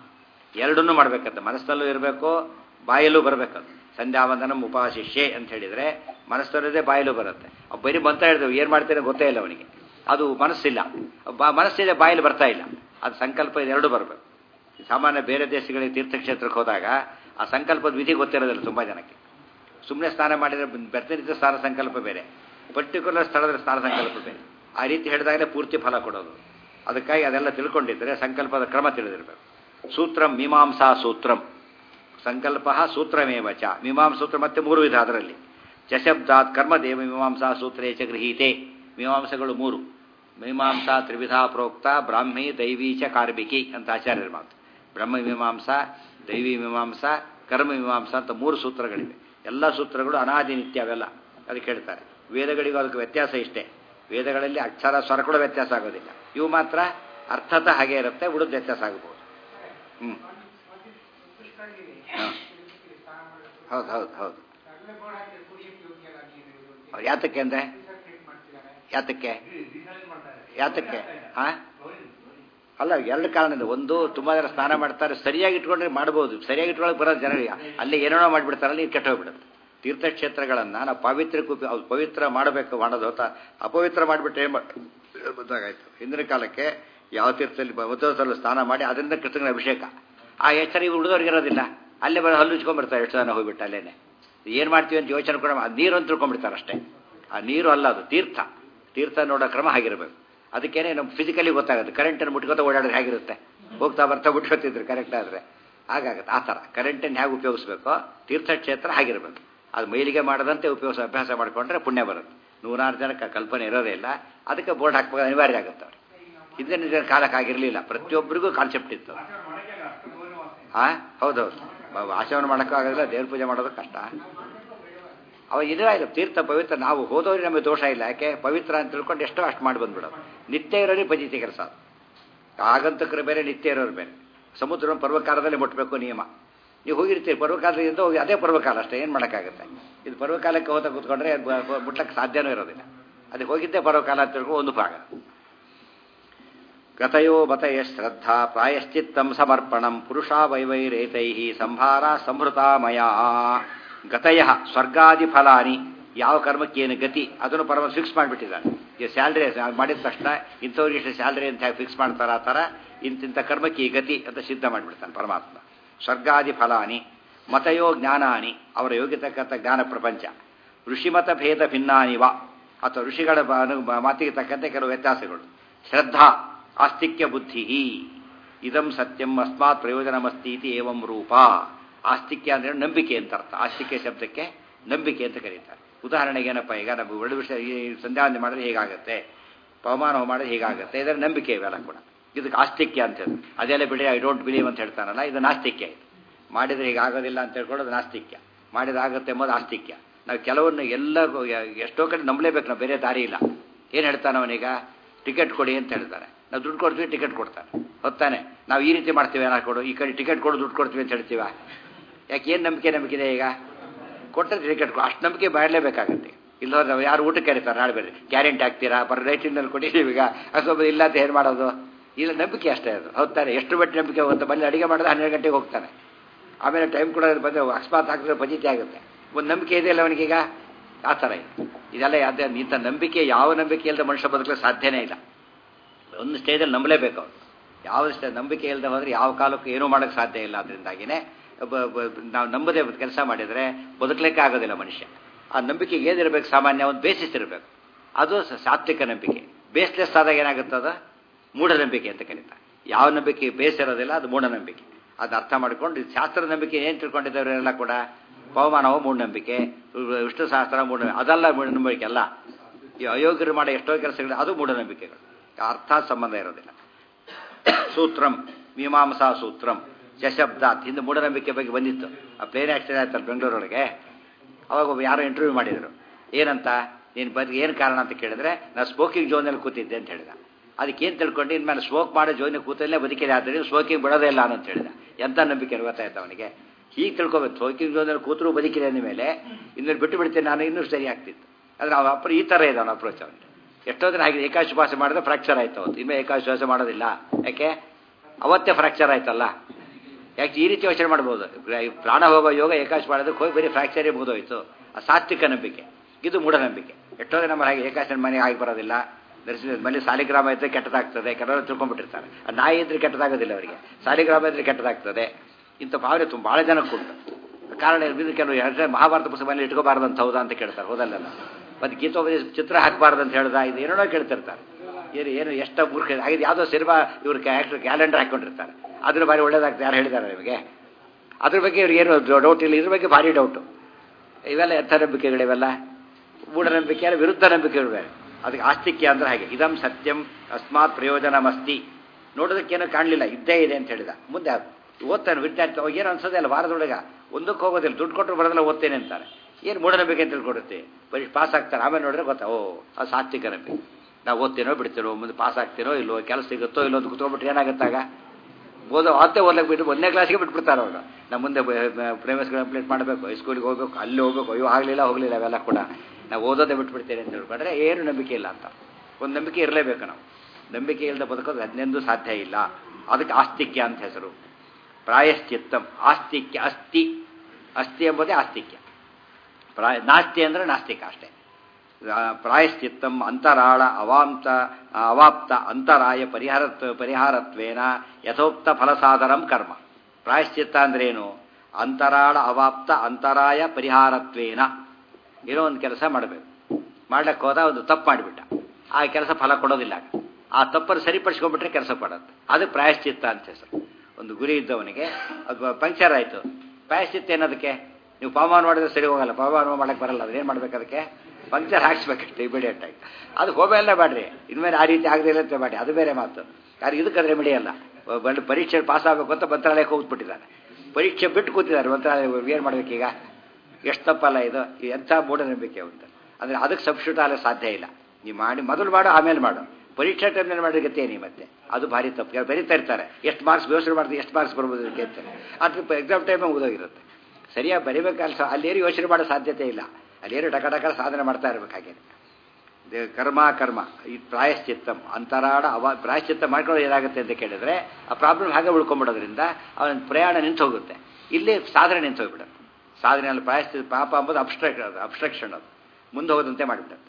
ಎರಡನ್ನೂ ಮಾಡ್ಬೇಕಂತ, ಮನಸ್ಸಲ್ಲೂ ಇರಬೇಕು ಬಾಯಲ್ಲೂ ಬರಬೇಕದು. ಸಂಧ್ಯಾವಂದನಂ ಉಪಾಶಿಷ್ಯೆ ಅಂತ ಹೇಳಿದರೆ ಮನಸ್ಸಲ್ಲದೆ ಬಾಯಲ್ಲೂ ಬರುತ್ತೆ. ಬರೀ ಬಂತ ಹೇಳಿದೆವು ಏನು ಮಾಡ್ತೇನೆ ಗೊತ್ತೇ ಇಲ್ಲ ಅವನಿಗೆ, ಅದು ಮನಸ್ಸಿಲ್ಲ. ಮನಸ್ಸಿದೆ ಬಾಯಲ್ಲಿ ಬರ್ತಾ ಇಲ್ಲ. ಅದು ಸಂಕಲ್ಪ ಇದೆರಡೂ ಬರಬೇಕು. ಸಾಮಾನ್ಯ ಬೇರೆ ದೇಶಗಳಿಗೆ ತೀರ್ಥಕ್ಷೇತ್ರಕ್ಕೆ ಹೋದಾಗ ಆ ಸಂಕಲ್ಪದ ವಿಧಿ ಗೊತ್ತಿರೋದಿಲ್ಲ ತುಂಬ ಜನಕ್ಕೆ. ಸುಮ್ಮನೆ ಸ್ನಾನ ಮಾಡಿದರೆ ಪ್ರತಿನಿತ್ಯ ಸ್ನಾನ ಸಂಕಲ್ಪ ಬೇರೆ, ಪರ್ಟಿಕ್ಯುಲರ್ ಸ್ಥಳದ ಸ್ನಾನ ಸಂಕಲ್ಪ ಬೇರೆ. ಆ ರೀತಿ ಹೇಳಿದಾಗಲೇ ಪೂರ್ತಿ ಫಲ ಕೊಡೋದು. ಅದಕ್ಕಾಗಿ ಅದೆಲ್ಲ ತಿಳ್ಕೊಂಡಿದ್ದರೆ ಸಂಕಲ್ಪದ ಕ್ರಮ ತಿಳಿದಿರಬೇಕು. ಸೂತ್ರಂ ಮೀಮಾಂಸಾ ಸೂತ್ರಂ. ಸಂಕಲ್ಪ ಸೂತ್ರಮೇವ ಚ. ಮೀಮಾಂಸಾ ಸೂತ್ರ ಮತ್ತೆ 3 ವಿಧ. ಅದರಲ್ಲಿ ಚಶಬ್ದಾತ್ ಕರ್ಮದೇವ ಮೀಮಾಂಸಾ ಸೂತ್ರೇ ಚ ಗೃಹೀತೆ. ಮೀಮಾಂಸಗಳು 3. ಮೀಮಾಂಸಾ ತ್ರಿವಿಧಾ ಪ್ರೋಕ್ತ ಬ್ರಾಹ್ಮಿ ದೈವೀ ಚ ಕಾರ್ಮಿಕಿ ಅಂತ ಆಚಾರ್ಯರ ಮಾತು. ಬ್ರಹ್ಮ ಮೀಮಾಂಸಾ, ದೈವಿ ಮೀಮಾಂಸಾ, ಕರ್ಮ ಮೀಮಾಂಸಾ ಅಂತ 3 ಸೂತ್ರಗಳಿವೆ. ಎಲ್ಲ ಸೂತ್ರಗಳು ಅನಾದಿ ನಿತ್ಯ ಅವೆಲ್ಲ. ಅದಕ್ಕೆ ಹೇಳ್ತಾರೆ ವೇದಗಳಿಗೂ ಅದಕ್ಕೆ ವ್ಯತ್ಯಾಸ ಇಷ್ಟೇ. ವೇದಗಳಲ್ಲಿ ಅಕ್ಷರ ಸ್ವರ ಕೂಡ ವ್ಯತ್ಯಾಸ ಆಗೋದಿಲ್ಲ. ಇವು ಮಾತ್ರ ಅರ್ಥತ ಹಾಗೆ ಇರುತ್ತೆ, ಉಳಿದ ವ್ಯತ್ಯಾಸ ಆಗಬಹುದು. ಹೌದು ಹೌದು ಹೌದು. ಯಾತಕ್ಕೆ ಅಂದರೆ ಯಾತಕ್ಕೆ ಹಾಂ ಅಲ್ಲ, 2 ಕಾರಣದಿಂದ. ಒಂದು, ತುಂಬ ಜನ ಸ್ನಾನ ಮಾಡ್ತಾರೆ, ಸರಿಯಾಗಿ ಇಟ್ಕೊಂಡ್ರೆ ಮಾಡ್ಬೋದು. ಸರಿಯಾಗಿ ಇಟ್ಕೊಳ್ಳೋಕೆ ಬರೋದು ಜನರಿಗೆ ಅಲ್ಲೇ ಏನೇನೋ ಮಾಡಿಬಿಡ್ತಾರಲ್ಲ, ಇದು ಕೆಟ್ಟೋಗ್ಬಿಡುತ್ತೆ. ತೀರ್ಥಕ್ಷೇತ್ರಗಳನ್ನು ನಾವು ಪವಿತ್ರ ಮಾಡಬೇಕು, ಮಾಡೋದು ಅಪವಿತ್ರ ಮಾಡಿಬಿಟ್ರೆ ಗೊತ್ತಾಗಾಯ್ತು. ಹಿಂದಿನ ಕಾಲಕ್ಕೆ ಯಾವ ತೀರ್ಥದಲ್ಲಿ ಮೊದಲು ಸ್ನಾನ ಮಾಡಿ ಅದರಿಂದ ಕೃಷ್ಣನ ಅಭಿಷೇಕ. ಆ ಎಚ್ಚರ ಇವು ಉಳಿದವ್ರಿಗೆ ಇರೋದಿಲ್ಲ. ಅಲ್ಲೇ ಹಲ್ಲು ಉಚ್ಕೊಂಡ್ಬಿಡ್ತಾರೆ ಎಷ್ಟು ಜನ ಹೋಗ್ಬಿಟ್ಟು ಅಲ್ಲೇನೆ. ಏನು ಮಾಡ್ತೀವಿ ಅಂತ ಯೋಚನೆ ಕೂಡ ನೀರು ಅಂತ ತಿಳ್ಕೊಂಡ್ಬಿಡ್ತಾರೆ ಅಷ್ಟೇ. ಆ ನೀರು ಅಲ್ಲ, ಅದು ತೀರ್ಥ. ತೀರ್ಥ ನೋಡೋ ಕ್ರಮ ಹಾಗಿರಬೇಕು. ಅದಕ್ಕೇನೆ ನಮ್ಗೆ ಫಿಸಿಕಲಿ ಗೊತ್ತಾಗುತ್ತೆ. ಕರೆಂಟನ್ನು ಮುಟ್ಕೋತಾ ಓಡಾಡಿದ್ರೆ ಹೇಗಿರುತ್ತೆ, ಹೋಗ್ತಾ ಬರ್ತಾ ಮುಟ್ಕೋತಿದ್ರು ಕರೆಕ್ಟ್ ಆದರೆ ಹಾಗಾಗುತ್ತೆ. ಆ ಥರ ಕರೆಂಟನ್ನು ಹೇಗೆ ಉಪಯೋಗಿಸ್ಬೇಕೋ ತೀರ್ಥಕ್ಷೇತ್ರ ಹಾಗಿರಬೇಕು. ಅದು ಮೈಲಿಗೆ ಮಾಡದಂತೆ ಅಭ್ಯಾಸ ಮಾಡಿಕೊಂಡ್ರೆ ಪುಣ್ಯ ಬರುತ್ತೆ. 100 ಜನಕ್ಕೆ ಕಲ್ಪನೆ ಇರೋದೇ ಇಲ್ಲ. ಅದಕ್ಕೆ ಬೋರ್ಡ್ ಹಾಕ್ಬೇಕು ಅನಿವಾರ್ಯ ಆಗುತ್ತೆ ಅವ್ರಿಗೆ. ಹಿಂದಿನ ಕಾಲಕ್ಕೆ ಆಗಿರಲಿಲ್ಲ, ಪ್ರತಿಯೊಬ್ಬರಿಗೂ ಕಾನ್ಸೆಪ್ಟ್ ಇತ್ತು. ಹಾಂ ಹೌದೌದು. ಆಚರಣೆ ಮಾಡೋಕ್ಕಾಗೋದಿಲ್ಲ, ದೇವ್ರ ಪೂಜೆ ಮಾಡೋದು ಕಷ್ಟ. ಅವಾಗ ಇದೇ ಇಲ್ಲ, ತೀರ್ಥ ಪವಿತ್ರ. ನಾವು ಹೋದವ್ರಿಗೆ ನಮಗೆ ದೋಷ ಇಲ್ಲ, ಯಾಕೆ ಪವಿತ್ರ ಅಂತ ತಿಳ್ಕೊಂಡು ಎಷ್ಟೋ ಅಷ್ಟು ಮಾಡಿ ಬಂದ್ಬಿಡೋದು. ನಿತ್ಯ ಇರೋರಿಗೆ ಪಜಿತಿ ಕೆಲಸ. ಆಗಂತಕರು ಬೇರೆ, ನಿತ್ಯ ಇರೋರು ಬೇರೆ. ಸಮುದ್ರ ಪರ್ವಕಾಲದಲ್ಲಿ ಮುಟ್ಟಬೇಕು ನಿಯಮ. ನೀವು ಹೋಗಿರ್ತೀರಿ ಪರ್ವಕಾಲದಿಂದ ಹೋಗಿ, ಅದೇ ಪರ್ವಕಾಲ ಅಷ್ಟೇ, ಏನು ಮಾಡೋಕ್ಕಾಗುತ್ತೆ. ಇದು ಪರ್ವಕಾಲಕ್ಕೆ ಹೋದ ಕೂತ್ಕೊಂಡ್ರೆ ಮುಟ್ಲಕ್ಕೆ ಸಾಧ್ಯನೂ ಇರೋದಿಲ್ಲ. ಅದಕ್ಕೆ ಹೋಗಿದ್ದೇ ಪರ್ವಕಾಲ ಅಂತ ತಿಳ್ಕೊಂಡು ಒಂದು ಭಾಗ. ಗತಯೋ ಬತಯ ಶ್ರದ್ಧಾ ಪ್ರಾಯಶ್ಚಿತ್ತಂ ಸಮರ್ಪಣಂ ಪುರುಷಾ ವೈವೈರೇತೈ ಸಂಭಾರ ಸಂಭೃತಾಮಯ. ಗತಯ ಸ್ವರ್ಗಾದಿ ಫಲಾನಿ. ಯಾವ ಕರ್ಮಕ್ಕೇನು ಗತಿ ಅದನ್ನು ಪರಮ ಫಿಕ್ಸ್ ಮಾಡಿಬಿಟ್ಟಿದ್ದಾರೆ. ಈ ಸ್ಯಾಲ್ರಿ ಮಾಡಿದ ತಕ್ಷಣ ಇಂಥವ್ರಿಗೆ ಇಷ್ಟು ಸ್ಯಾಲ್ರಿ ಅಂತ ಹೇಗೆ ಫಿಕ್ಸ್ ಮಾಡ್ತಾರೆ, ಆ ಥರ ಇಂತಿಂಥ ಕರ್ಮಕ್ಕೆ ಈ ಗತಿ ಅಂತ ಸಿದ್ಧ ಮಾಡಿಬಿಡ್ತಾನೆ ಪರಮಾತ್ಮ. ಸ್ವರ್ಗಾದಿ ಫಲಾನಿ ಮತಯೋ ಜ್ಞಾನಾನಿ. ಅವರ ಯೋಗ್ಯತಕ್ಕಂಥ ಜ್ಞಾನ ಪ್ರಪಂಚ. ಋಷಿಮತ ಭೇದ ಭಿನ್ನಾನಿವ. ಅಥವಾ ಋಷಿಗಳ ಮಾತಿಗೆ ತಕ್ಕಂತೆ ಕೆಲವು ವ್ಯತ್ಯಾಸಗಳು. ಶ್ರದ್ಧಾ ಆಸ್ತಿಕ್ಯ ಬುದ್ಧಿ. ಇದಂ ಸತ್ಯಂ ಅಸ್ಮಾತ್ ಪ್ರಯೋಜನಮಸ್ತಿ ಇತಿ ಏವಂ ರೂಪ. ಆಸ್ತಿಕ್ಯ ಅಂದರೆ ನಂಬಿಕೆ ಅಂತ ಅರ್ಥ. ಆಸ್ತಿಕ್ಯ ಶಬ್ದಕ್ಕೆ ನಂಬಿಕೆ ಅಂತ ಕರೀತಾರೆ. ಉದಾಹರಣೆಗೆ ಏನಪ್ಪ, ಈಗ ನಾವು ಒಳ್ಳೆ ವಿಷಯ ಈ ಸಂಧ್ಯಾವಂದನೆ ಮಾಡಿದ್ರೆ ಹೀಗಾಗುತ್ತೆ, ಪವಮಾನ ಮಾಡಿದ್ರೆ ಹೀಗಾಗುತ್ತೆ, ಇದರ ನಂಬಿಕೆ ಇವೆಲ್ಲ ಕೂಡ. ಇದಕ್ಕೆ ಆಸ್ತಿಕ್ಯ ಅಂತ ಹೇಳಿ. ಅದೆಲ್ಲ ಬಿಡಿ ಐ ಡೋಂಟ್ ಬಿಲೀವ್ ಅಂತ ಹೇಳ್ತಾನಲ್ಲ, ಇದು ನಾಸ್ತಿಕ್ಯ. ಇದು ಮಾಡಿದರೆ ಹೀಗಾಗೋದಿಲ್ಲ ಅಂತ ಹೇಳ್ಕೊಳ್ಳೋದು ನಾಸ್ತಿಕ್ಯ. ಮಾಡಿದಾಗುತ್ತೆ ಎಂಬುದು ಆಸ್ತಿಕ್ಯ. ನಾವು ಕೆಲವನ್ನ ಎಲ್ಲ ಎಷ್ಟೋ ಕಡೆ ನಂಬಲೇಬೇಕು, ನಾವು ಬೇರೆ ದಾರಿ ಇಲ್ಲ. ಏನು ಹೇಳ್ತಾನೆ ಅವನೀಗ, ಟಿಕೆಟ್ ಕೊಡಿ ಅಂತ ಹೇಳ್ತಾರೆ. ನಾವು ದುಡ್ಡು ಕೊಡ್ತೀವಿ ಟಿಕೆಟ್ ಕೊಡ್ತಾನೆ ಹೊತ್ತಾನೆ ನಾವು ಈ ರೀತಿ ಮಾಡ್ತೀವಿ ಏನಾರು ಕೊಡು ಈ ಕಡೆ ಟಿಕೆಟ್ ಕೊಡು ದುಡ್ಡು ಕೊಡ್ತೀವಿ ಅಂತ ಹೇಳ್ತೀವ ಯಾಕೆ ಏನು ನಂಬಿಕೆ ಇದೆ ಈಗ ಕೊಟ್ಟರೆ ಟಿಕೆಟ್ ಅಷ್ಟು ನಂಬಿಕೆ ಮಾಡಲೇಬೇಕಾಗತ್ತೆ ಇಲ್ಲವ್ರು ನಾವು ಯಾರು ಊಟಕ್ಕೆ ಕರೀತಾರೆ ನಾಳೆ ಬೇರೆ ಗ್ಯಾರಂಟಿ ಆಗ್ತೀರಾ ಬರೋ ರೈಟಿನಲ್ಲಿ ಕೊಟ್ಟಿದ್ದೀವಿ ಈಗ ಸ್ವಲ್ಪ ಇಲ್ಲ ಅಂತ ಏನು ಮಾಡೋದು ಇಲ್ಲ ನಂಬಿಕೆ ಅಷ್ಟೇ ಅದು ಹೋಗ್ತಾನೆ ಎಷ್ಟು ಬಟ್ಟೆ ನಂಬಿಕೆ ಹೋಗುತ್ತೆ ಬಂದು ಅಡುಗೆ ಮಾಡಿದ್ರೆ 12 ಗಂಟೆಗೆ ಹೋಗ್ತಾನೆ ಆಮೇಲೆ ಟೈಮ್ ಕೂಡ ಬಂದರೆ ಅಕಸ್ಮಾತ್ ಹಾಕಿದ್ರೆ ಫಜೀತಿ ಆಗುತ್ತೆ ಒಂದು ನಂಬಿಕೆ ಇದೆಯಲ್ಲ ಅವನಿಗೀಗ ಆ ಥರ ಇದೆಲ್ಲ ಅದೇ ಇಂಥ ನಂಬಿಕೆ ಯಾವ ನಂಬಿಕೆ ಇಲ್ಲದೆ ಮನುಷ್ಯ ಬದುಕಲು ಸಾಧ್ಯನೇ ಇಲ್ಲ ಒಂದು ಸ್ಟೇಜಲ್ಲಿ ನಂಬಲೇಬೇಕು ಅವನು ಯಾವ ನಂಬಿಕೆ ಇಲ್ಲದೆ ಹೋದರೆ ಯಾವ ಕಾಲಕ್ಕೂ ಏನೂ ಮಾಡೋಕ್ಕೆ ಸಾಧ್ಯ ಇಲ್ಲ ಅದರಿಂದಾಗಿಯೇ ನಾವು ನಂಬದೇ ಕೆಲಸ ಮಾಡಿದರೆ ಬದುಕಲಿಕ್ಕೆ ಆಗೋದಿಲ್ಲ ಮನುಷ್ಯ ಆ ನಂಬಿಕೆಗೆ ಏನಿರಬೇಕು ಸಾಮಾನ್ಯ ಒಂದು ಬೇಸಿಸ್ ಇರಬೇಕು ಅದು ಸಾತ್ವಿಕ ನಂಬಿಕೆ ಬೇಸ್ಲೆಸ್ ಆದಾಗ ಏನಾಗುತ್ತದ ಮೂಢನಂಬಿಕೆ ಅಂತ ಕರೀತಾರೆ ಯಾವ ನಂಬಿಕೆ ಬೇಸ್ ಇರೋದಿಲ್ಲ ಅದು ಮೂಢನಂಬಿಕೆ ಅದನ್ನ ಅರ್ಥ ಮಾಡಿಕೊಂಡು ಶಾಸ್ತ್ರದ ನಂಬಿಕೆ ಏನು ತಿಳ್ಕೊಂಡಿದ್ದವರೆಲ್ಲ ಕೂಡ ಪವಮಾನವು ಮೂಢನಂಬಿಕೆ ವಿಷ್ಣು ಶಾಸ್ತ್ರ ಮೂಢನಂಬಿಕೆ ಅದೆಲ್ಲ ಮೂಢನಂಬಿಕೆ ಅಲ್ಲ ಈ ಅಯೋಗ್ಯರು ಮಾಡೋ ಎಷ್ಟೋ ಕೆಲಸಗಳು ಅದು ಮೂಢನಂಬಿಕೆಗಳು ಅರ್ಥ ಸಂಬಂಧ ಇರೋದಿಲ್ಲ ಸೂತ್ರಂ ಮೀಮಾಂಸಾ ಸೂತ್ರಂ ಶಬ್ದಾತ್ ಹಿಂದೆ ಮೂಢನಂಬಿಕೆ ಬಗ್ಗೆ ಬಂದಿತ್ತು ಆ ಪ್ಲೇನ್ ಆಕ್ಸಿಡೆಂಟ್ ಆಯ್ತಲ್ಲ ಬೆಂಗಳೂರೊಳಗೆ ಅವಾಗ ಒಬ್ಬ ಯಾರೋ ಇಂಟರ್ವ್ಯೂ ಮಾಡಿದರು ಏನಂತ ನೀನು ಬದುಕು ಏನು ಕಾರಣ ಅಂತ ಕೇಳಿದ್ರೆ ನಾನು ಸ್ಮೋಕಿಂಗ್ ಝೋನಲ್ಲಿ ಕೂತಿದ್ದೆ ಅಂತ ಹೇಳಿದ ಅದಕ್ಕೇನು ತಿಳ್ಕೊಂಡು ಇನ್ಮೇಲೆ ಸ್ಮೋಕ್ ಮಾಡೋ ಜೋನಿಗೆ ಕೂತಲ್ಲೇ ಬದುಕಿದೆ ಆದ್ದರಿಂದ ಸ್ಮೋಕಿಂಗ್ ಬಿಡೋದೇ ಇಲ್ಲ ಅಂತ ಹೇಳಿದ ಎಂಥ ನಂಬಿಕೆ ಗೊತ್ತಾಯ್ತು ಅವನಿಗೆ ಹೀಗೆ ತಿಳ್ಕೊಬೇಕು ಸ್ಮೋಕಿಂಗ್ ಝೋನಲ್ಲಿ ಕೂತರೂ ಬದುಕಿದೆ ಅಂದಮೇಲೆ ಇನ್ನೊಂದು ಬಿಟ್ಟು ಬಿಡ್ತೀನಿ ನಾನು ಇನ್ನೂ ಸರಿ ಆಗ್ತಿತ್ತು ಆದರೆ ಅವನ ಅಪ್ರ ಈ ಥರ ಇದೆ ಅವನ ಅಪ್ರೋಚ್ ಅವನಿಗೆ ಎಷ್ಟೋ ದಿನ ಹಾಗೆ ಏಕಾಶ್ವಾಸ ಮಾಡಿದ್ರೆ ಫ್ರಾಕ್ಚರ್ ಆಯ್ತು ಅವತ್ತು ಇನ್ಮೇಲೆ ಏಕಾಶ್ವಾಸ ಮಾಡೋದಿಲ್ಲ ಯಾಕೆ ಅವತ್ತೇ ಫ್ರಾಕ್ಚರ್ ಆಯ್ತಲ್ಲ ಯಾಕೆ ಈ ರೀತಿ ಯೋಚನೆ ಮಾಡ್ಬೋದು ಪ್ರಾಣ ಹೋಗೋ ಯೋಗ ಏಕಾಶ ಮಾಡೋದಕ್ಕೆ ಹೋಗಿ ಬರೀ ಫ್ರಾಕ್ಚರೇ ಮುಗಿದೋಯ್ತು ಆ ಸಾತ್ವಿಕ ನಂಬಿಕೆ ಇದು ಮೂಢನಂಬಿಕೆ ಎಷ್ಟೋ ದಿನ ನಮ್ಮ ಹಾಗೆ ಏಕಾಶ ಮನೆಗೆ ಆಗಿ ಬರೋದಿಲ್ಲ ಮನೆ ಸಾಲಿಗ್ರಾಮ ಇದ್ದರೆ ಕೆಟ್ಟದಾಗ್ತದೆ ಕೆಲವರು ತಿಳ್ಕೊಂಡ್ಬಿಟ್ಟಿರ್ತಾರೆ ಆ ನಾಯಿ ಇದ್ರೆ ಕೆಟ್ಟದಾಗೋದಿಲ್ಲ ಅವರಿಗೆ ಸಾಲಿಗ್ರಾಮ ಇದ್ರೆ ಕೆಟ್ಟದಾಗ್ತದೆ ಇಂಥ ಭಾವನೆ ಭಾಳ ಜನಕ್ಕೆ ಉಂಟು ಕಾರಣ ಕೆಲವು ಮಹಾಭಾರತ ಪುಸ್ತಕ ಮನೇಲಿ ಇಟ್ಕೋಬಾರ್ದು ಅಂತ ಹೌದಾ ಅಂತ ಕೇಳ್ತಾರೆ ಹೌದಲ್ಲ ಮತ್ತು ಗೀತೋಪದೇಶ ಚಿತ್ರ ಹಾಕಬಾರ್ದು ಅಂತ ಹೇಳ್ದ ಇದು ಏನೇನೋ ಕೇಳ್ತಿರ್ತಾರೆ ಏನು ಎಷ್ಟು ಮೂರ್ಖ ಹಾಗೆ ಯಾವುದೋ ಸಿನಿಮಾ ಇವ್ರ ಆ್ಯಕ್ಟರ್ ಕ್ಯಾಲೆಂಡರ್ ಹಾಕ್ಕೊಂಡಿರ್ತಾರೆ ಅದ್ರ ಬಾರಿ ಒಳ್ಳೇದಾಗ್ತದೆ ಯಾರು ಹೇಳಿದ್ದಾರೆ ನಿಮಗೆ ಅದ್ರ ಬಗ್ಗೆ ಇವ್ರಿಗೆ ಏನು ಡೌಟ್ ಇಲ್ಲ ಇದ್ರ ಬಗ್ಗೆ ಭಾರಿ ಡೌಟು ಇವೆಲ್ಲ ಎಂಥ ನಂಬಿಕೆಗಳಿವೆಲ್ಲ ಮೂಢನಂಬಿಕೆ ಅಲ್ಲ ವಿರುದ್ಧ ನಂಬಿಕೆಗಳು ಬೇರೆ ಅದಕ್ಕೆ ಆಸ್ತಿಕ್ಯ ಅಂದ್ರೆ ಹಾಗೆ ಇದಂ ಸತ್ಯಂ ಅಸ್ಮಾತ್ ಪ್ರಯೋಜನಮಸ್ತಿ ನೋಡೋದಕ್ಕೇನೋ ಕಾಣಲಿಲ್ಲ ಇದ್ದೇ ಇದೆ ಅಂತ ಹೇಳಿದ ಮುಂದೆ ಓದ್ತಾನೆ ವಿದ್ಯಾರ್ಥಿ ಅವಾಗ ಏನು ಅನ್ಸೋದೇ ಅಲ್ಲ ವಾರದೊಳಗೆ ಒಂದಕ್ಕೆ ಹೋಗೋದಿಲ್ಲ ದುಡ್ಡು ಕೊಟ್ಟರು ಬರೋದಿಲ್ಲ ಓದ್ತೇನೆ ಅಂತಾರೆ ಏನು ಮೂಢನಂಬಿಕೆ ಅಂತ ತಿಳ್ಕೊಡುತ್ತೆ ಬರೀ ಪಾಸ್ ಆಗ್ತಾರೆ ಆಮೇಲೆ ನೋಡಿದ್ರೆ ಗೊತ್ತಾ ಓ ಅದು ಸಾತ್ವಿಕ ನಂಬಿಕೆ ನಾವು ಓದ್ತೀನೋ ಬಿಡ್ತೀನೋ ಮುಂದೆ ಪಾಸ್ ಆಗ್ತೀನೋ ಇಲ್ಲೋ ಕೆಲಸ ಸಿಗುತ್ತೋ ಇಲ್ಲೋ ಅಂತ ಕುತ್ಕೊಂಡ್ಬಿಟ್ರೆ ಏನಾಗುತ್ತಾಗ ಓದ್ಲಕ್ಕೆ ಬಿಟ್ಟು 1ನೇ ಕ್ಲಾಸಿಗೆ ಬಿಟ್ಬಿಡ್ತಾರೆ ಅವರು ನಮ್ಮ ಮುಂದೆ ಪ್ರೈಮರಿ ಕಂಪ್ಲೀಟ್ ಮಾಡಬೇಕು ಹೈಸ್ಕೂಲಿಗೆ ಹೋಗ್ಬೇಕು ಅಲ್ಲಿ ಹೋಗ್ಬೇಕು ಅಯ್ಯೋ ಆಗಲಿಲ್ಲ ಹೋಗಲಿಲ್ಲ ಅವೆಲ್ಲ ಕೂಡ ನಾವು ಓದೋದೇ ಬಿಟ್ಬಿಡ್ತೇನೆ ಅಂತ ಹೇಳ್ಕೊಂಡ್ರೆ ಏನು ನಂಬಿಕೆ ಇಲ್ಲ ಅಂತ ಒಂದು ನಂಬಿಕೆ ಇರಲೇಬೇಕು ನಾವು ನಂಬಿಕೆ ಇಲ್ಲದೆ ಬದುಕೋದು ಅದನ್ನೆಂದೂ ಸಾಧ್ಯ ಇಲ್ಲ ಅದಕ್ಕೆ ಆಸ್ತಿಕ್ಯ ಅಂತ ಹೆಸರು ಪ್ರಾಯಶ್ಚಿತ್ತಂ ಆಸ್ತಿಕ್ಯ ಅಸ್ತಿ ಎಂಬುದೇ ಆಸ್ತಿಕ್ಯ ನಾಸ್ತಿ ಅಂದರೆ ನಾಸ್ತಿಕ ಅಷ್ಟೇ ಪ್ರಾಯಶ್ಚಿತ್ತಂ ಅಂತರಾಳ ಅವಾಪ್ತ ಅಂತರಾಯ ಪರಿಹಾರತ್ವೇನ ಯಥೋಕ್ತ ಫಲಸಾಧನಂ ಕರ್ಮ ಪ್ರಾಯಶ್ಚಿತ್ತ ಅಂದ್ರೇನು ಅಂತರಾಳ ಅವಾಪ್ತ ಅಂತರಾಯ ಪರಿಹಾರತ್ವೇನ ಏನೋ ಒಂದು ಕೆಲಸ ಮಾಡಬೇಕು ಮಾಡ್ಲಿಕ್ಕೆ ಹೋದ ಒಂದು ತಪ್ಪು ಮಾಡಿಬಿಟ್ಟ ಆ ಕೆಲಸ ಫಲ ಕೊಡೋದಿಲ್ಲ ಆ ತಪ್ಪನ್ನು ಸರಿಪಡಿಸ್ಕೊಂಡ್ಬಿಟ್ರೆ ಕೆಲಸ ಕೊಡುತ್ತೆ ಅದು ಪ್ರಾಯಶ್ಚಿತ್ತ ಅಂತ ಹೆಸರು ಒಂದು ಗುರಿ ಇದ್ದವನಿಗೆ ಅದು ಪಂಕ್ಚರ್ ಆಯಿತು ಪ್ರಾಯಶ್ಚಿತ್ತ ಏನದಕ್ಕೆ ನೀವು ಪವಮಾನ ಮಾಡಿದ್ರೆ ಸರಿ ಹೋಗಲ್ಲ ಪವಮಾನ ಮಾಡಕ್ಕೆ ಬರಲ್ಲ ಅದೇನು ಮಾಡ್ಬೇಕು ಅದಕ್ಕೆ ಪಂಕ್ಚರ್ ಹಾಕ್ಸ್ಬೇಕಷ್ಟೇ ಇಮಿಡಿಯೇಟ್ ಆಗಿ ಅದು ಹೋಗಲ್ಲ ಮಾಡ್ರಿ ಇನ್ಮೇಲೆ ಆ ರೀತಿ ಆಗದಿಲ್ಲ ಅಂತ ಮಾಡಿ ಅದು ಬೇರೆ ಮಾತು ಯಾರು ಇದಕ್ಕಾದ್ರೆ ಮಿಡಿಯಲ್ಲ ಬಂದು ಪರೀಕ್ಷೆ ಪಾಸ್ ಆಗಬೇಕು ಅಂತ ಮಂತ್ರಾಲಯಕ್ಕೆ ಹೋಗ್ಬಿಟ್ಟಿದ್ದಾರೆ ಪರೀಕ್ಷೆ ಬಿಟ್ಟು ಕೂತಿದ್ದಾರೆ ಮಂತ್ರಾಲಯ ಏನು ಮಾಡ್ಬೇಕೀಗ ಎಷ್ಟು ತಪ್ಪಲ್ಲ ಇದು ಎಂಥ ಮೂಢನಂಬಿಕೆ ಅಂತ ಅಂದರೆ ಅದಕ್ಕೆ ಸಬ್ಸ್ಟಿಟ್ಯೂಟ್ ಆಗಲು ಸಾಧ್ಯ ಇಲ್ಲ ನೀವು ಮಾಡಿ ಮೊದಲು ಮಾಡು ಆಮೇಲೆ ಮಾಡು ಪರೀಕ್ಷಾ ಟೈಮ್ನಲ್ಲಿ ಮಾಡಿದ ಗತಿ ನೀವು ಮತ್ತೆ ಅದು ಭಾರಿ ತಪ್ಪು ಬರೀತಾ ಇರ್ತಾರೆ ಎಷ್ಟು ಮಾರ್ಕ್ಸ್ ಯೋಚನೆ ಮಾಡಿದ್ರೆ ಎಷ್ಟು ಮಾರ್ಕ್ಸ್ ಬರ್ಬೋದು ಅದಕ್ಕೆ ಅಂತಾರೆ ಅದು ಎಕ್ಸಾಮ್ ಟೈಮೇ ಮುಗಿದೋಗಿರುತ್ತೆ ಸರಿಯಾಗಿ ಬರೀಬೇಕಲ್ಸ ಅಲ್ಲೇನು ಯೋಚನೆ ಮಾಡೋ ಸಾಧ್ಯತೆ ಇಲ್ಲ ಅಲ್ಲೇನು ಟಕ ಸಾಧನೆ ಮಾಡ್ತಾ ಇರ್ಬೇಕು ಹಾಗೆ ಕರ್ಮ ಈ ಪ್ರಾಯಶ್ಚಿತ್ತಂ ಅಂತರಾಳ ಪ್ರಾಯಶ್ಚಿತ್ತ ಮಾಡ್ಕೊಳ್ಳೋದು ಏನಾಗುತ್ತೆ ಅಂತ ಕೇಳಿದ್ರೆ ಆ ಪ್ರಾಬ್ಲಮ್ ಹಾಗೆ ಉಳ್ಕೊಂಡ್ಬಿಡೋದ್ರಿಂದ ಅವನ ಪ್ರಯಾಣ ನಿಂತು ಹೋಗುತ್ತೆ ಇಲ್ಲಿ ಸಾಧನೆ ನಿಂತು ಹೋಗ್ಬಿಡುತ್ತೆ ಸಾಧನೆಯಲ್ಲಿ ಪ್ರಾಯಶ್ಚಿತ್ತ ಪಾಪ ಅಂಬೋದು ಅಬ್ಸ್ಟ್ರಕ್ಷನ್ ಅದು ಮುಂದೆ ಹೋದಂತೆ ಮಾಡಿಬಿಡುತ್ತೆ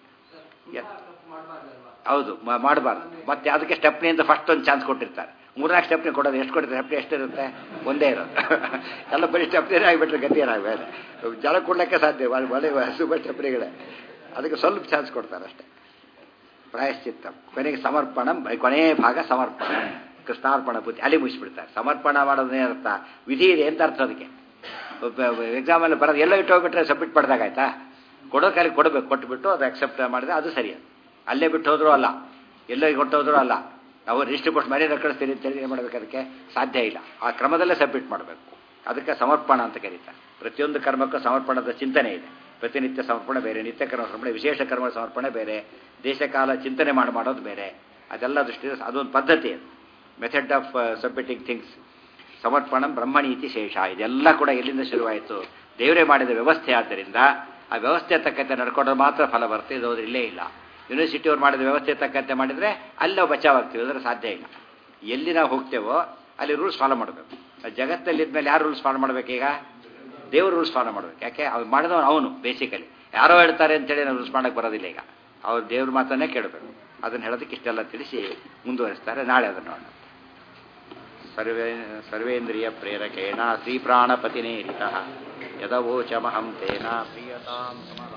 ಹೌದು ಮಾಡಬಾರ್ದು ಮತ್ತೆ ಅದಕ್ಕೆ ಸ್ಟೆಪ್ನಿ ಅಂತ ಫಸ್ಟ್ ಒಂದು ಚಾನ್ಸ್ ಕೊಟ್ಟಿರ್ತಾರೆ 3-4 ಸ್ಟೆಪ್ನಿ ಕೊಡೋದು ಎಷ್ಟು ಕೊಡ್ತಾರೆ ಸ್ಟೆಪ್ನಿ ಎಷ್ಟಿರುತ್ತೆ ಒಂದೇ ಇರೋದು ಎಲ್ಲ ಬರೀ ಸ್ಟೆಪ್ನೇ ಆಗಿಬಿಟ್ರೆ ಗತಿ ಏನಾಗಬೇಡ ಜಲ ಕೊಡ್ಲಿಕ್ಕೆ ಸಾಧ್ಯ ಒಳ್ಳೆ ಸೂಪರ್ ಸ್ಟೆಪ್ನಿಗಳೇ ಅದಕ್ಕೆ ಸ್ವಲ್ಪ ಚಾನ್ಸ್ ಕೊಡ್ತಾರೆ ಅಷ್ಟೇ ಪ್ರಾಯಶ್ಚಿತ್ತ ಕೊನೆಗೆ ಸಮರ್ಪಣ ಕೊನೆಯ ಭಾಗ ಸಮರ್ಪಣ ಕೃಷ್ಣಾರ್ಪಣ ಬುದ್ಧಿ ಅಲ್ಲಿ ಮುಗಿಸ್ಬಿಡ್ತಾರೆ ಸಮರ್ಪಣ ಮಾಡೋದೇ ಅರ್ಥ ವಿಧಿ ಇದೆ ಅಂತ ಅರ್ಥ ಅದಕ್ಕೆ ಎಕ್ಸಾಮಲ್ಲಿ ಬರೋದು ಎಲ್ಲ ಇಟ್ಟು ಹೋಗ್ಬಿಟ್ರೆ ಸಬ್ಮಿಟ್ ಮಾಡಿದಾಗ ಆಯ್ತಾ ಕೊಡೋ ಕಾಲಿಗೆ ಕೊಡಬೇಕು ಕೊಟ್ಬಿಟ್ಟು ಅದು ಅಕ್ಸೆಪ್ಟ್ ಮಾಡಿದ್ರೆ ಅದು ಸರಿ ಅಲ್ಲೇ ಬಿಟ್ಟು ಹೋದರೂ ಅಲ್ಲ ಎಲ್ಲೋ ಕೊಟ್ಟೋದ್ರೂ ಅಲ್ಲ ನಾವು ರಿಜಿಸ್ಟ್ರಿ ಕೊಟ್ಟು ಮನೆ ಕಳಿಸ್ತೀರಿ ಅಂತ ಏನು ಮಾಡಬೇಕು ಅದಕ್ಕೆ ಸಾಧ್ಯ ಇಲ್ಲ ಆ ಕ್ರಮದಲ್ಲೇ ಸಬ್ಮಿಟ್ ಮಾಡಬೇಕು ಅದಕ್ಕೆ ಸಮರ್ಪಣ ಅಂತ ಕರೀತಾರೆ ಪ್ರತಿಯೊಂದು ಕರ್ಮಕ್ಕೂ ಸಮರ್ಪಣದ ಚಿಂತನೆ ಇದೆ ಪ್ರತಿನಿತ್ಯ ಸಮರ್ಪಣೆ ಬೇರೆ ನಿತ್ಯ ಕರ್ಮ ಸಮರ್ಪಣೆ ವಿಶೇಷ ಕರ್ಮ ಸಮರ್ಪಣೆ ಬೇರೆ ದೇಶಕಾಲ ಚಿಂತನೆ ಮಾಡೋದು ಬೇರೆ ಅದೆಲ್ಲ ದೃಷ್ಟಿಯಿಂದ ಅದೊಂದು ಪದ್ಧತಿ ಅದು, ಮೆಥಡ್ ಆಫ್ ಸಬ್ಮಿಟಿಂಗ್ ಥಿಂಗ್ಸ್. ಸಮರ್ಪಣಂ ಬ್ರಹ್ಮಣೀತಿ ಶೇಷ, ಇದೆಲ್ಲ ಕೂಡ ಎಲ್ಲಿಂದ ಶುರುವಾಯಿತು? ದೇವರೇ ಮಾಡಿದ ವ್ಯವಸ್ಥೆ. ಆದ್ದರಿಂದ ಆ ವ್ಯವಸ್ಥೆ ತಕ್ಕಂತೆ ನಡ್ಕೊಂಡ್ರೆ ಮಾತ್ರ ಫಲ ಬರುತ್ತೆ, ಇದು ಹೋದ್ರೆ ಇಲ್ಲೇ ಇಲ್ಲ. ಯೂನಿವರ್ಸಿಟಿಯವ್ರು ಮಾಡಿದ ವ್ಯವಸ್ಥೆ ತಕ್ಕಂತೆ ಮಾಡಿದರೆ ಅಲ್ಲೇ ಬಚಾವಾಗ್ತೀವಿ, ಅದರ ಸಾಧ್ಯ ಇಲ್ಲ. ಎಲ್ಲಿ ನಾವು ಹೋಗ್ತೇವೋ ಅಲ್ಲಿ ರೂಲ್ಸ್ ಫಾಲೋ ಮಾಡಬೇಕು. ಜಗತ್ತಲ್ಲಿ ಇದ್ಮೇಲೆ ಯಾರು ರೂಲ್ಸ್ ಫಾಲೋ ಮಾಡಬೇಕೀಗ? ದೇವರು ರೂಲ್ಸ್ ಫಾಲೋ ಮಾಡಬೇಕು. ಯಾಕೆ ಅವ್ರು ಮಾಡಿದವನು ಅವನು ಬೇಸಿಕಲಿ. ಯಾರೋ ಹೇಳ್ತಾರೆ ಅಂತೇಳಿ ನಾವು ರೂಲ್ಸ್ ಮಾಡೋಕ್ಕೆ ಬರೋದಿಲ್ಲ. ಈಗ ಅವ್ರು ದೇವ್ರ ಮಾತನ್ನೇ ಕೇಳಬೇಕು. ಅದನ್ನು ಹೇಳೋದಕ್ಕೆ ಇಷ್ಟೆಲ್ಲ ತಿಳಿಸಿ ಮುಂದುವರಿಸ್ತಾರೆ. ನಾಳೆ ಅದನ್ನು ನೋಡೋಣ. ಸರ್ವೇಂದ್ರಿಯ ಪ್ರೇರಕೇಣ ಶ್ರೀಪ್ರಾಣಪತಿನೇರಿತಃ ಯದವೋಚಮಹಂ ತೇನ ಪ್ರಿಯತಾಂ